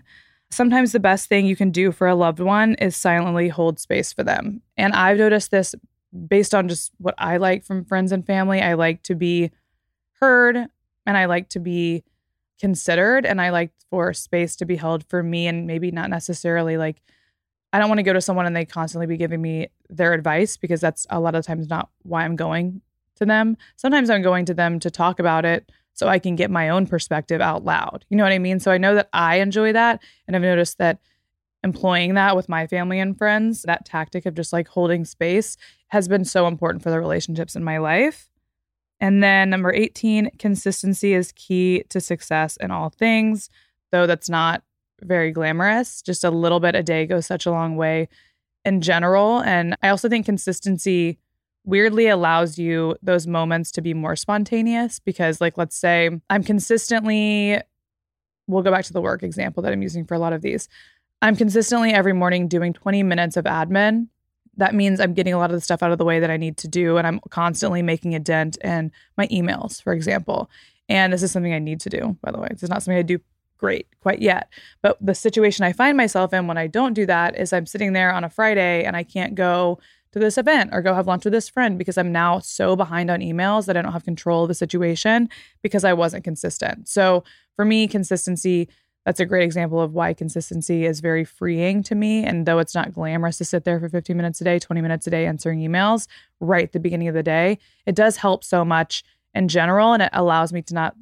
Sometimes the best thing you can do for a loved one is silently hold space for them. And I've noticed this based on just what I like from friends and family. I like to be heard and I like to be considered and I like for space to be held for me and maybe not necessarily like, I don't want to go to someone and they constantly be giving me their advice because that's a lot of times not why I'm going to them. Sometimes I'm going to them to talk about it so I can get my own perspective out loud. You know what I mean? So I know that I enjoy that. And I've noticed that employing that with my family and friends, that tactic of just like holding space has been so important for the relationships in my life. And then number 18, consistency is key to success in all things, though that's not very glamorous. Just a little bit a day goes such a long way in general. And I also think consistency weirdly allows you those moments to be more spontaneous because like, let's say I'm consistently, we'll go back to the work example that I'm using for a lot of these. I'm consistently every morning doing 20 minutes of admin. That means I'm getting a lot of the stuff out of the way that I need to do. And I'm constantly making a dent in my emails, for example. And this is something I need to do, by the way. This is not something I do great quite yet. But the situation I find myself in when I don't do that is I'm sitting there on a Friday and I can't go to this event or go have lunch with this friend because I'm now so behind on emails that I don't have control of the situation because I wasn't consistent. So for me, consistency, that's a great example of why consistency is very freeing to me. And though it's not glamorous to sit there for 15 minutes a day, 20 minutes a day answering emails right at the beginning of the day, it does help so much in general. And it allows me to not,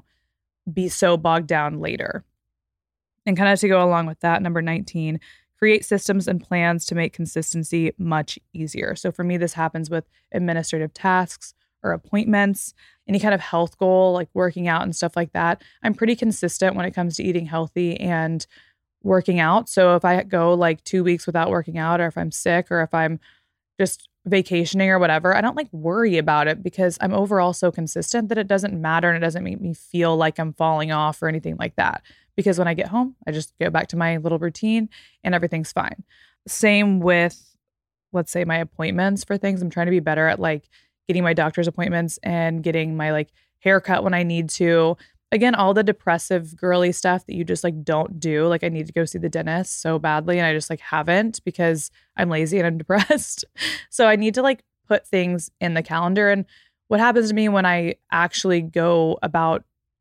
be so bogged down later. And kind of to go along with that, number 19, create systems and plans to make consistency much easier. So for me, this happens with administrative tasks or appointments, any kind of health goal, like working out and stuff like that. I'm pretty consistent when it comes to eating healthy and working out. So if I go like 2 weeks without working out, or if I'm sick, or if I'm just vacationing or whatever, I don't like worry about it because I'm overall so consistent that it doesn't matter and it doesn't make me feel like I'm falling off or anything like that. Because when I get home, I just go back to my little routine and everything's fine. Same with, let's say, my appointments for things. I'm trying to be better at like getting my doctor's appointments and getting my like haircut when I need to. Again, all the depressive girly stuff that you just like don't do. Like I need to go see the dentist so badly and I just like haven't because I'm lazy and I'm depressed. So I need to like put things in the calendar. And what happens to me when I actually go about,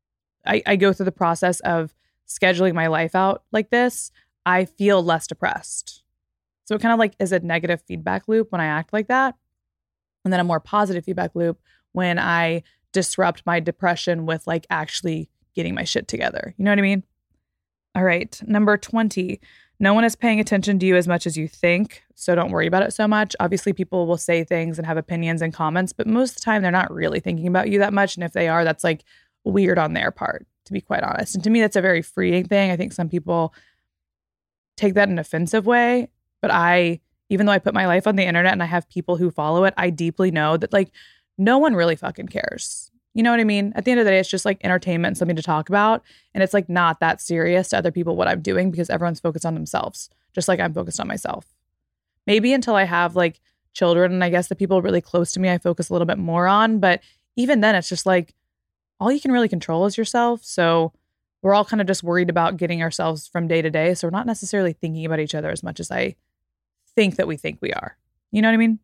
I go through the process of scheduling my life out like this, I feel less depressed. So it kind of like is a negative feedback loop when I act like that. And then a more positive feedback loop when I disrupt my depression with like actually getting my shit together. You know what I mean? All right. Number 20, no one is paying attention to you as much as you think. So don't worry about it so much. Obviously, people will say things and have opinions and comments, but most of the time they're not really thinking about you that much. And if they are, that's like weird on their part, to be quite honest. And to me, that's a very freeing thing. I think some people take that in an offensive way, but even though I put my life on the internet and I have people who follow it, I deeply know that like no one really fucking cares. You know what I mean? At the end of the day, it's just like entertainment and something to talk about. And it's like not that serious to other people what I'm doing because everyone's focused on themselves, just like I'm focused on myself. Maybe until I have like children and I guess the people really close to me, I focus a little bit more on. But even then, it's just like all you can really control is yourself. So we're all kind of just worried about getting ourselves from day to day. So we're not necessarily thinking about each other as much as I think that we think we are. You know what I mean?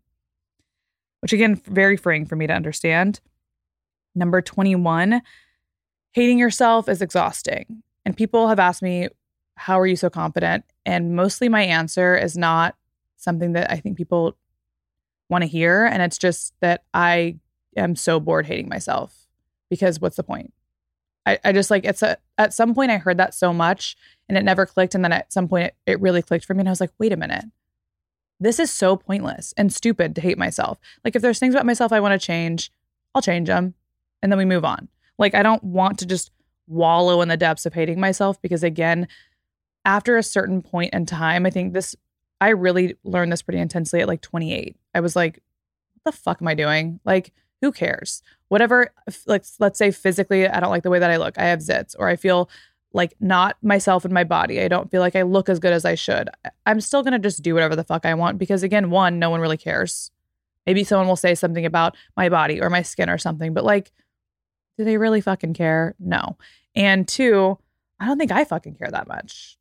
Which again, very freeing for me to understand. Number 21, hating yourself is exhausting. And people have asked me, how are you so confident? And mostly my answer is not something that I think people want to hear. And it's just that I am so bored hating myself because what's the point? I just like, at some point I heard that so much and it never clicked. And then at some point it really clicked for me. And I was like, wait a minute. This is so pointless and stupid to hate myself. Like if there's things about myself I want to change, I'll change them. And then we move on. Like I don't want to just wallow in the depths of hating myself because again, after a certain point in time, I really learned this pretty intensely at like 28. I was like, what the fuck am I doing? Like, who cares? Whatever, like, let's say physically, I don't like the way that I look. I have zits or I feel like not myself in my body. I don't feel like I look as good as I should. I'm still going to just do whatever the fuck I want because again, one, no one really cares. Maybe someone will say something about my body or my skin or something, but like, do they really fucking care? No. And two, I don't think I fucking care that much,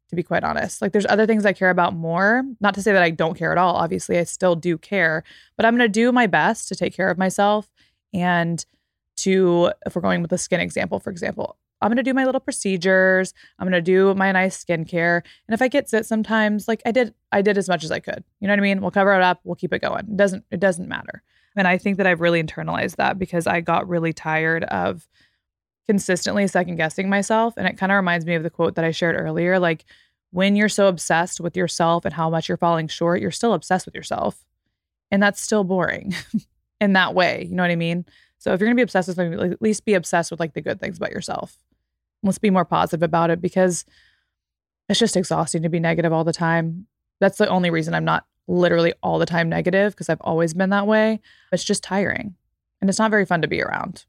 to be quite honest. Like there's other things I care about more. Not to say that I don't care at all. Obviously, I still do care, but I'm going to do my best to take care of myself and to, if we're going with the skin example, for example, I'm going to do my little procedures. I'm going to do my nice skincare. And if I get zit sometimes, like I did as much as I could. You know what I mean? We'll cover it up. We'll keep it going. It doesn't matter. And I think that I've really internalized that because I got really tired of consistently second guessing myself. And it kind of reminds me of the quote that I shared earlier. Like when you're so obsessed with yourself and how much you're falling short, you're still obsessed with yourself. And that's still boring in that way. You know what I mean? So if you're going to be obsessed with something, like, at least be obsessed with like the good things about yourself. Let's be more positive about it because it's just exhausting to be negative all the time. That's the only reason I'm not literally all the time negative, because I've always been that way. It's just tiring and it's not very fun to be around.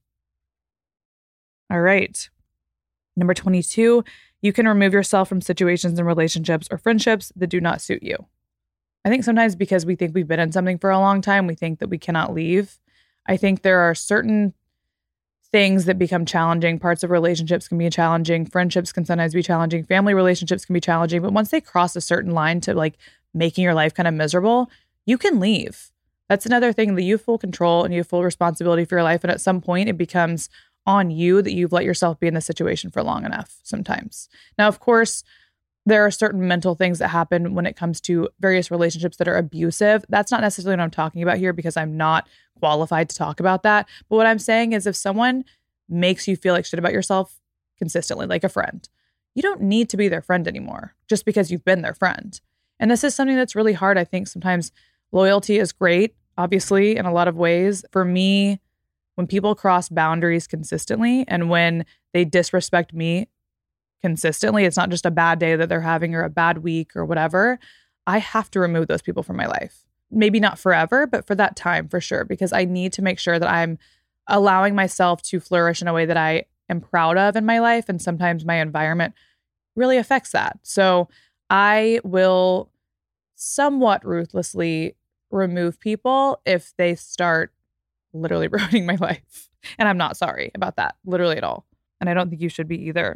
All right. Number 22, you can remove yourself from situations and relationships or friendships that do not suit you. I think sometimes because we think we've been in something for a long time, we think that we cannot leave. I think there are certain things that become challenging. Parts of relationships can be challenging. Friendships can sometimes be challenging. Family relationships can be challenging. But once they cross a certain line to like making your life kind of miserable, you can leave. That's another thing that you have full control and you have full responsibility for your life. And at some point it becomes on you that you've let yourself be in the situation for long enough sometimes. Now, of course, there are certain mental things that happen when it comes to various relationships that are abusive. That's not necessarily what I'm talking about here because I'm not qualified to talk about that. But what I'm saying is if someone makes you feel like shit about yourself consistently, like a friend, you don't need to be their friend anymore just because you've been their friend. And this is something that's really hard. I think sometimes loyalty is great, obviously, in a lot of ways. For me, when people cross boundaries consistently and when they disrespect me consistently, it's not just a bad day that they're having or a bad week or whatever, I have to remove those people from my life. Maybe not forever, but for that time for sure, because I need to make sure that I'm allowing myself to flourish in a way that I am proud of in my life. And sometimes my environment really affects that. So I will somewhat ruthlessly remove people if they start literally ruining my life. And I'm not sorry about that, literally at all. And I don't think you should be either.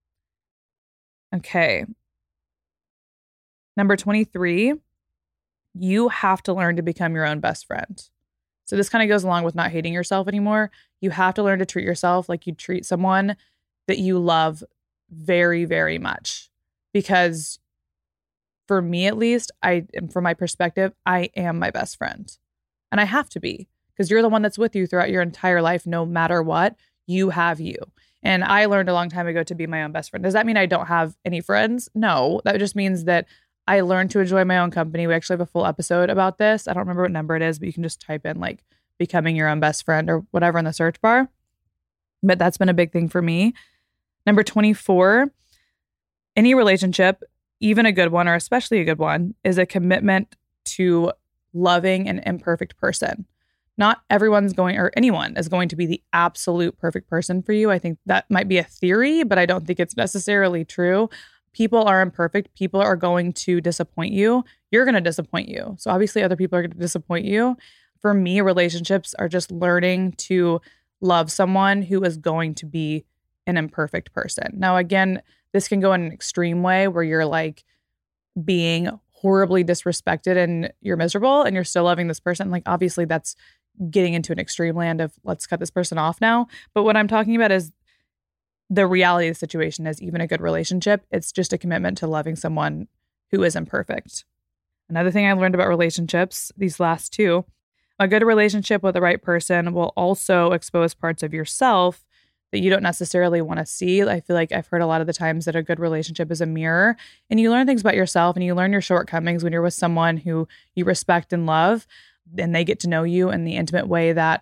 Okay. Number 23, you have to learn to become your own best friend. So this kind of goes along with not hating yourself anymore. You have to learn to treat yourself like you treat someone that you love very, very much. Because for me, at least, from my perspective, I am my best friend. And I have to be, because you're the one that's with you throughout your entire life, no matter what. You have you. And I learned a long time ago to be my own best friend. Does that mean I don't have any friends? No, that just means that I learned to enjoy my own company. We actually have a full episode about this. I don't remember what number it is, but you can just type in like becoming your own best friend or whatever in the search bar. But that's been a big thing for me. Number 24, any relationship, even a good one or especially a good one, is a commitment to loving an imperfect person. Not everyone's going, or anyone is going to be the absolute perfect person for you. I think that might be a theory, but I don't think it's necessarily true. People are imperfect. People are going to disappoint you. You're going to disappoint you. So obviously other people are going to disappoint you. For me, relationships are just learning to love someone who is going to be an imperfect person. Now, again, this can go in an extreme way where you're like being horribly disrespected and you're miserable and you're still loving this person. Like obviously that's getting into an extreme land of let's cut this person off now. But what I'm talking about is the reality of the situation is even a good relationship, it's just a commitment to loving someone who is imperfect. Another thing I learned about relationships, these last two, a good relationship with the right person will also expose parts of yourself that you don't necessarily want to see. I feel like I've heard a lot of the times that a good relationship is a mirror and you learn things about yourself and you learn your shortcomings when you're with someone who you respect and love and they get to know you in the intimate way that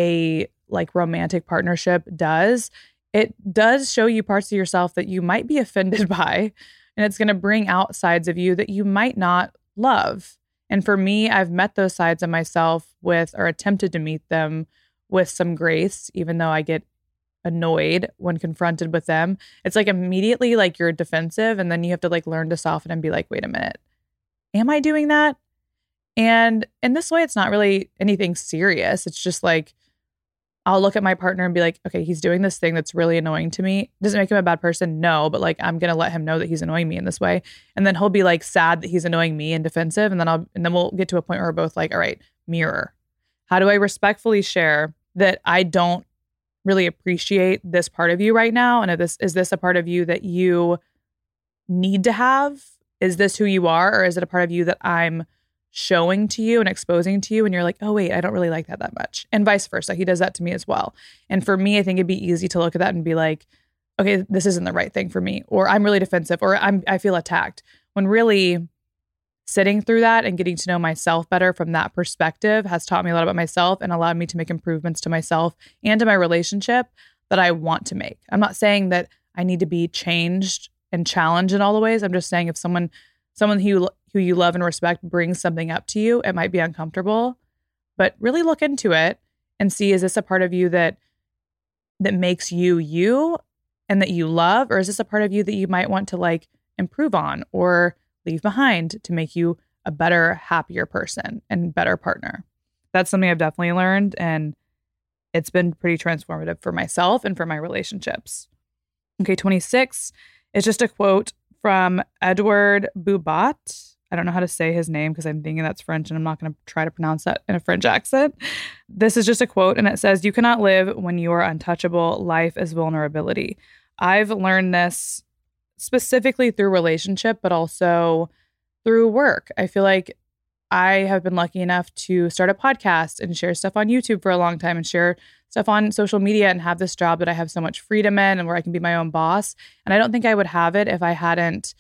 a like romantic partnership does. It does show you parts of yourself that you might be offended by, and it's going to bring out sides of you that you might not love. And for me, I've met those sides of myself with, or attempted to meet them with some grace, even though I get annoyed when confronted with them. It's like immediately like you're defensive, and then you have to like learn to soften and be like, wait a minute, am I doing that? And in this way, it's not really anything serious. It's just like, I'll look at my partner and be like, okay, he's doing this thing that's really annoying to me. Does it make him a bad person? No, but like I'm gonna let him know that he's annoying me in this way. And then he'll be like sad that he's annoying me and defensive. And then we'll get to a point where we're both like, all right, mirror. How do I respectfully share that I don't really appreciate this part of you right now? And is this a part of you that you need to have? Is this who you are? Or is it a part of you that I'm showing to you and exposing to you, and you're like, oh wait, I don't really like that much, and vice versa. He does that to me as well. And for me, I think it'd be easy to look at that and be like, okay, this isn't the right thing for me, or I'm really defensive, or I feel attacked. When really sitting through that and getting to know myself better from that perspective has taught me a lot about myself and allowed me to make improvements to myself and to my relationship that I want to make. I'm not saying that I need to be changed and challenged in all the ways. I'm just saying if someone who you love and respect brings something up to you, it might be uncomfortable, but really look into it and see, is this a part of you that makes you and that you love? Or is this a part of you that you might want to like improve on or leave behind to make you a better, happier person and better partner? That's something I've definitely learned, and it's been pretty transformative for myself and for my relationships. Okay, 26 is just a quote from Edward Bubat. I don't know how to say his name because I'm thinking that's French, and I'm not going to try to pronounce that in a French accent. This is just a quote, and it says, "You cannot live when you are untouchable. Life is vulnerability." I've learned this specifically through relationship, but also through work. I feel like I have been lucky enough to start a podcast and share stuff on YouTube for a long time and share stuff on social media and have this job that I have so much freedom in and where I can be my own boss. And I don't think I would have it if I hadn't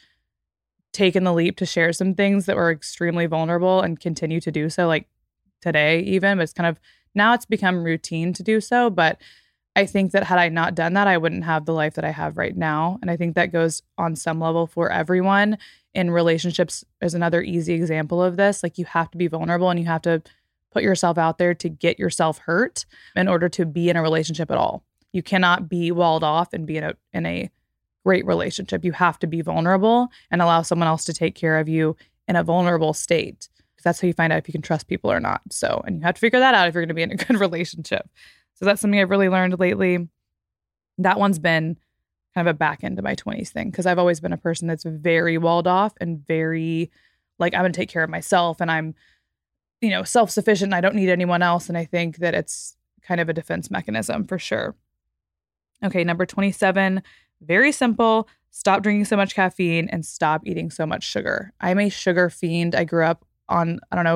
taken the leap to share some things that were extremely vulnerable and continue to do so, like today even. But it's kind of, now it's become routine to do so. But I think that had I not done that, I wouldn't have the life that I have right now. And I think that goes on some level for everyone. In relationships is another easy example of this. Like, you have to be vulnerable and you have to put yourself out there to get yourself hurt in order to be in a relationship at all. You cannot be walled off and be in a great relationship. You have to be vulnerable and allow someone else to take care of you in a vulnerable state. Because that's how you find out if you can trust people or not. So, and you have to figure that out if you're going to be in a good relationship. So that's something I've really learned lately. That one's been kind of a back end of my 20s thing, because I've always been a person that's very walled off and very like, I'm going to take care of myself and I'm, self-sufficient and I don't need anyone else. And I think that it's kind of a defense mechanism for sure. Okay, number 27, very simple. Stop drinking so much caffeine and stop eating so much sugar. I'm a sugar fiend. I grew up on,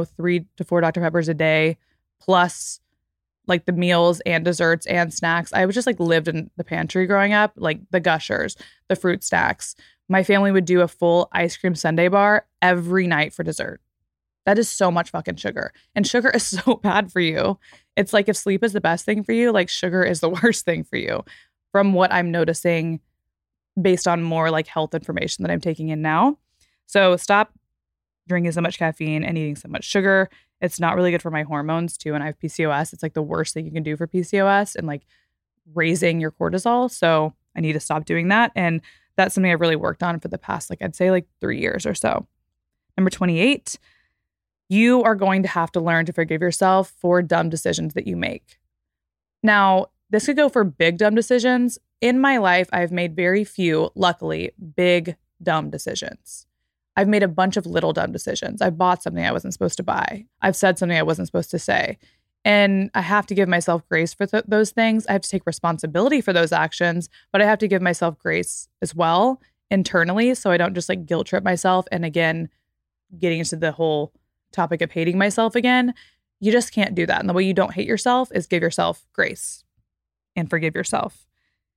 3 to 4 Dr. Peppers a day, plus like the meals and desserts and snacks. I was just like lived in the pantry growing up, like the Gushers, the fruit snacks. My family would do a full ice cream sundae bar every night for dessert. That is so much fucking sugar. And sugar is so bad for you. It's like, if sleep is the best thing for you, like sugar is the worst thing for you. From what I'm noticing based on more like health information that I'm taking in now. So stop drinking so much caffeine and eating so much sugar. It's not really good for my hormones too. And I have PCOS. It's like the worst thing you can do for PCOS and like raising your cortisol. So I need to stop doing that. And that's something I've really worked on for the past, like I'd say like 3 years or so. Number 28, you are going to have to learn to forgive yourself for dumb decisions that you make. Now, this could go for big dumb decisions. In my life, I've made very few, luckily, big dumb decisions. I've made a bunch of little dumb decisions. I've bought something I wasn't supposed to buy. I've said something I wasn't supposed to say. And I have to give myself grace for those things. I have to take responsibility for those actions, but I have to give myself grace as well internally, so I don't just like guilt trip myself. And again, getting into the whole topic of hating myself again, you just can't do that. And the way you don't hate yourself is give yourself grace and forgive yourself.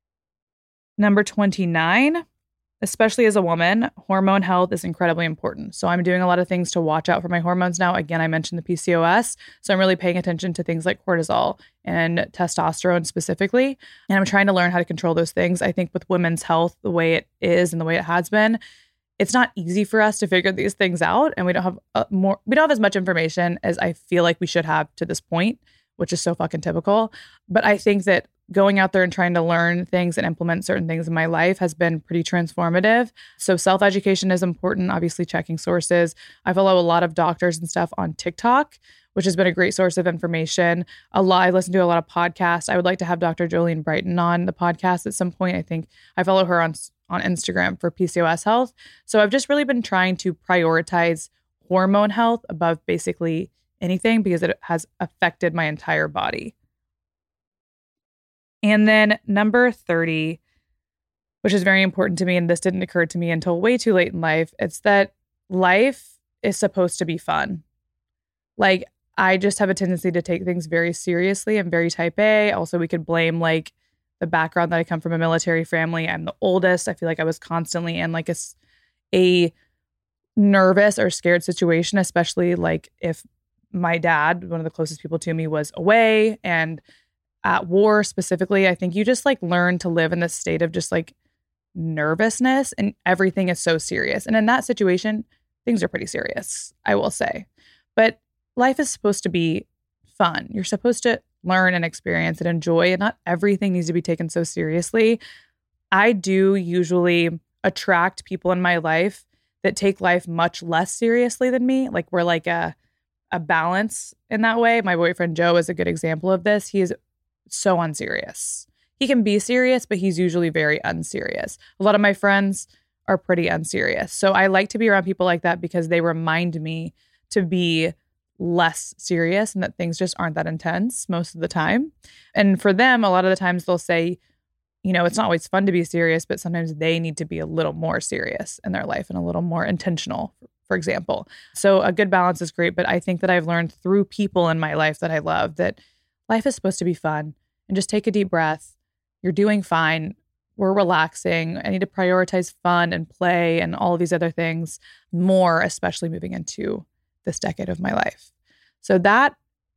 Number 29, especially as a woman, hormone health is incredibly important. So I'm doing a lot of things to watch out for my hormones now. Again, I mentioned the PCOS. So I'm really paying attention to things like cortisol and testosterone specifically. And I'm trying to learn how to control those things. I think with women's health, the way it is and the way it has been, it's not easy for us to figure these things out. And we don't have as much information as I feel like we should have to this point, which is so fucking typical. But I think that going out there and trying to learn things and implement certain things in my life has been pretty transformative. So self-education is important, obviously checking sources. I follow a lot of doctors and stuff on TikTok, which has been a great source of information. I listen to a lot of podcasts. I would like to have Dr. Jolene Brighton on the podcast at some point. I think I follow her on Instagram for PCOS health. So I've just really been trying to prioritize hormone health above basically anything because it has affected my entire body. And then number 30, which is very important to me, and this didn't occur to me until way too late in life, it's that life is supposed to be fun. Like, I just have a tendency to take things very seriously. I'm very type A. Also, we could blame like the background that I come from, a military family. I'm the oldest. I feel like I was constantly in like a nervous or scared situation, especially like if my dad, one of the closest people to me, was away and at war specifically. I think you just like learn to live in this state of just like nervousness, and everything is so serious. And in that situation, things are pretty serious, I will say. But life is supposed to be fun. You're supposed to learn and experience and enjoy, and not everything needs to be taken so seriously. I do usually attract people in my life that take life much less seriously than me. Like, we're like a balance in that way. My boyfriend Joe is a good example of this. He is so unserious. He can be serious, but he's usually very unserious. A lot of my friends are pretty unserious. So I like to be around people like that because they remind me to be less serious and that things just aren't that intense most of the time. And for them, a lot of the times they'll say, you know, it's not always fun to be serious, but sometimes they need to be a little more serious in their life and a little more intentional, for example. So a good balance is great, but I think that I've learned through people in my life that I love that life is supposed to be fun, and just take a deep breath. You're doing fine. We're relaxing. I need to prioritize fun and play and all of these other things more, especially moving into this decade of my life. So that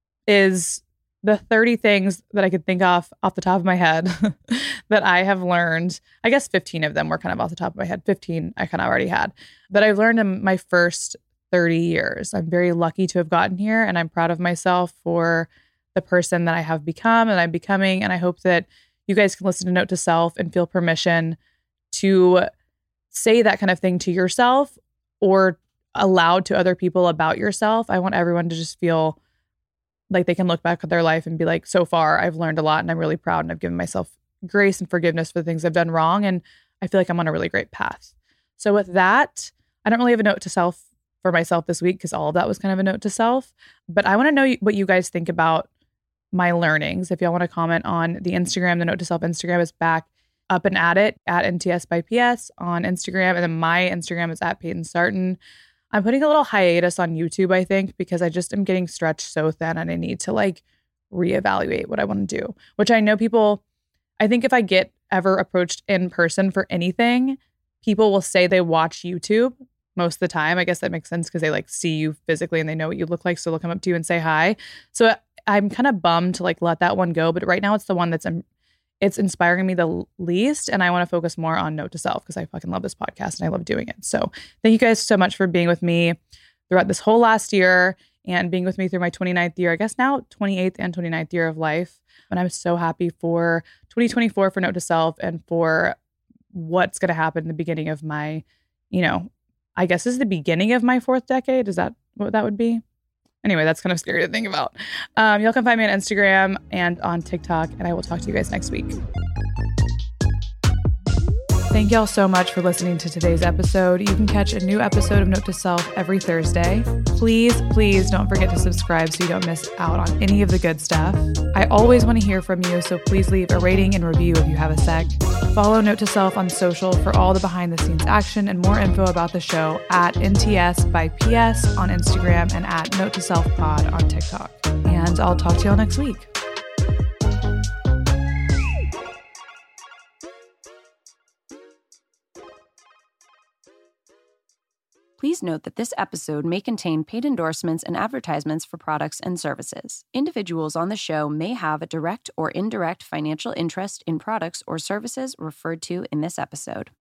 is the 30 things that I could think of off the top of my head that I have learned. I guess 15 of them were kind of off the top of my head. 15 I kind of already had that I've learned in my first 30 years. I'm very lucky to have gotten here, and I'm proud of myself for the person that I have become and I'm becoming. And I hope that you guys can listen to Note to Self and feel permission to say that kind of thing to yourself or aloud to other people about yourself. I want everyone to just feel like they can look back at their life and be like, so far, I've learned a lot and I'm really proud and I've given myself grace and forgiveness for the things I've done wrong. And I feel like I'm on a really great path. So with that, I don't really have a note to self for myself this week because all of that was kind of a note to self. But I want to know what you guys think about my learnings. If y'all want to comment on the Instagram, the Note to Self Instagram is back up and at it at NTS by PS on Instagram. And then my Instagram is at Peyton Sarton. I'm putting a little hiatus on YouTube, I think, because I just am getting stretched so thin and I need to like reevaluate what I want to do, which I know people, I think if I get ever approached in person for anything, people will say they watch YouTube most of the time. I guess that makes sense because they like see you physically and they know what you look like. So they'll come up to you and say hi. So I'm kind of bummed to like let that one go. But right now it's the one that's it's inspiring me the least. And I want to focus more on Note to Self because I fucking love this podcast and I love doing it. So thank you guys so much for being with me throughout this whole last year and being with me through my 29th year, I guess now 28th and 29th year of life. And I'm so happy for 2024 for Note to Self and for what's going to happen in the beginning of my, you know, I guess this is the beginning of my 4th decade. Is that what that would be? Anyway, that's kind of scary to think about. Y'all can find me on Instagram and on TikTok, and I will talk to you guys next week. Thank y'all so much for listening to today's episode. You can catch a new episode of Note to Self every Thursday. Please, please don't forget to subscribe so you don't miss out on any of the good stuff. I always want to hear from you, so please leave a rating and review if you have a sec. Follow Note to Self on social for all the behind-the-scenes action and more info about the show at NTS by PS on Instagram and at Note to Self Pod on TikTok. And I'll talk to y'all next week. Please note that this episode may contain paid endorsements and advertisements for products and services. Individuals on the show may have a direct or indirect financial interest in products or services referred to in this episode.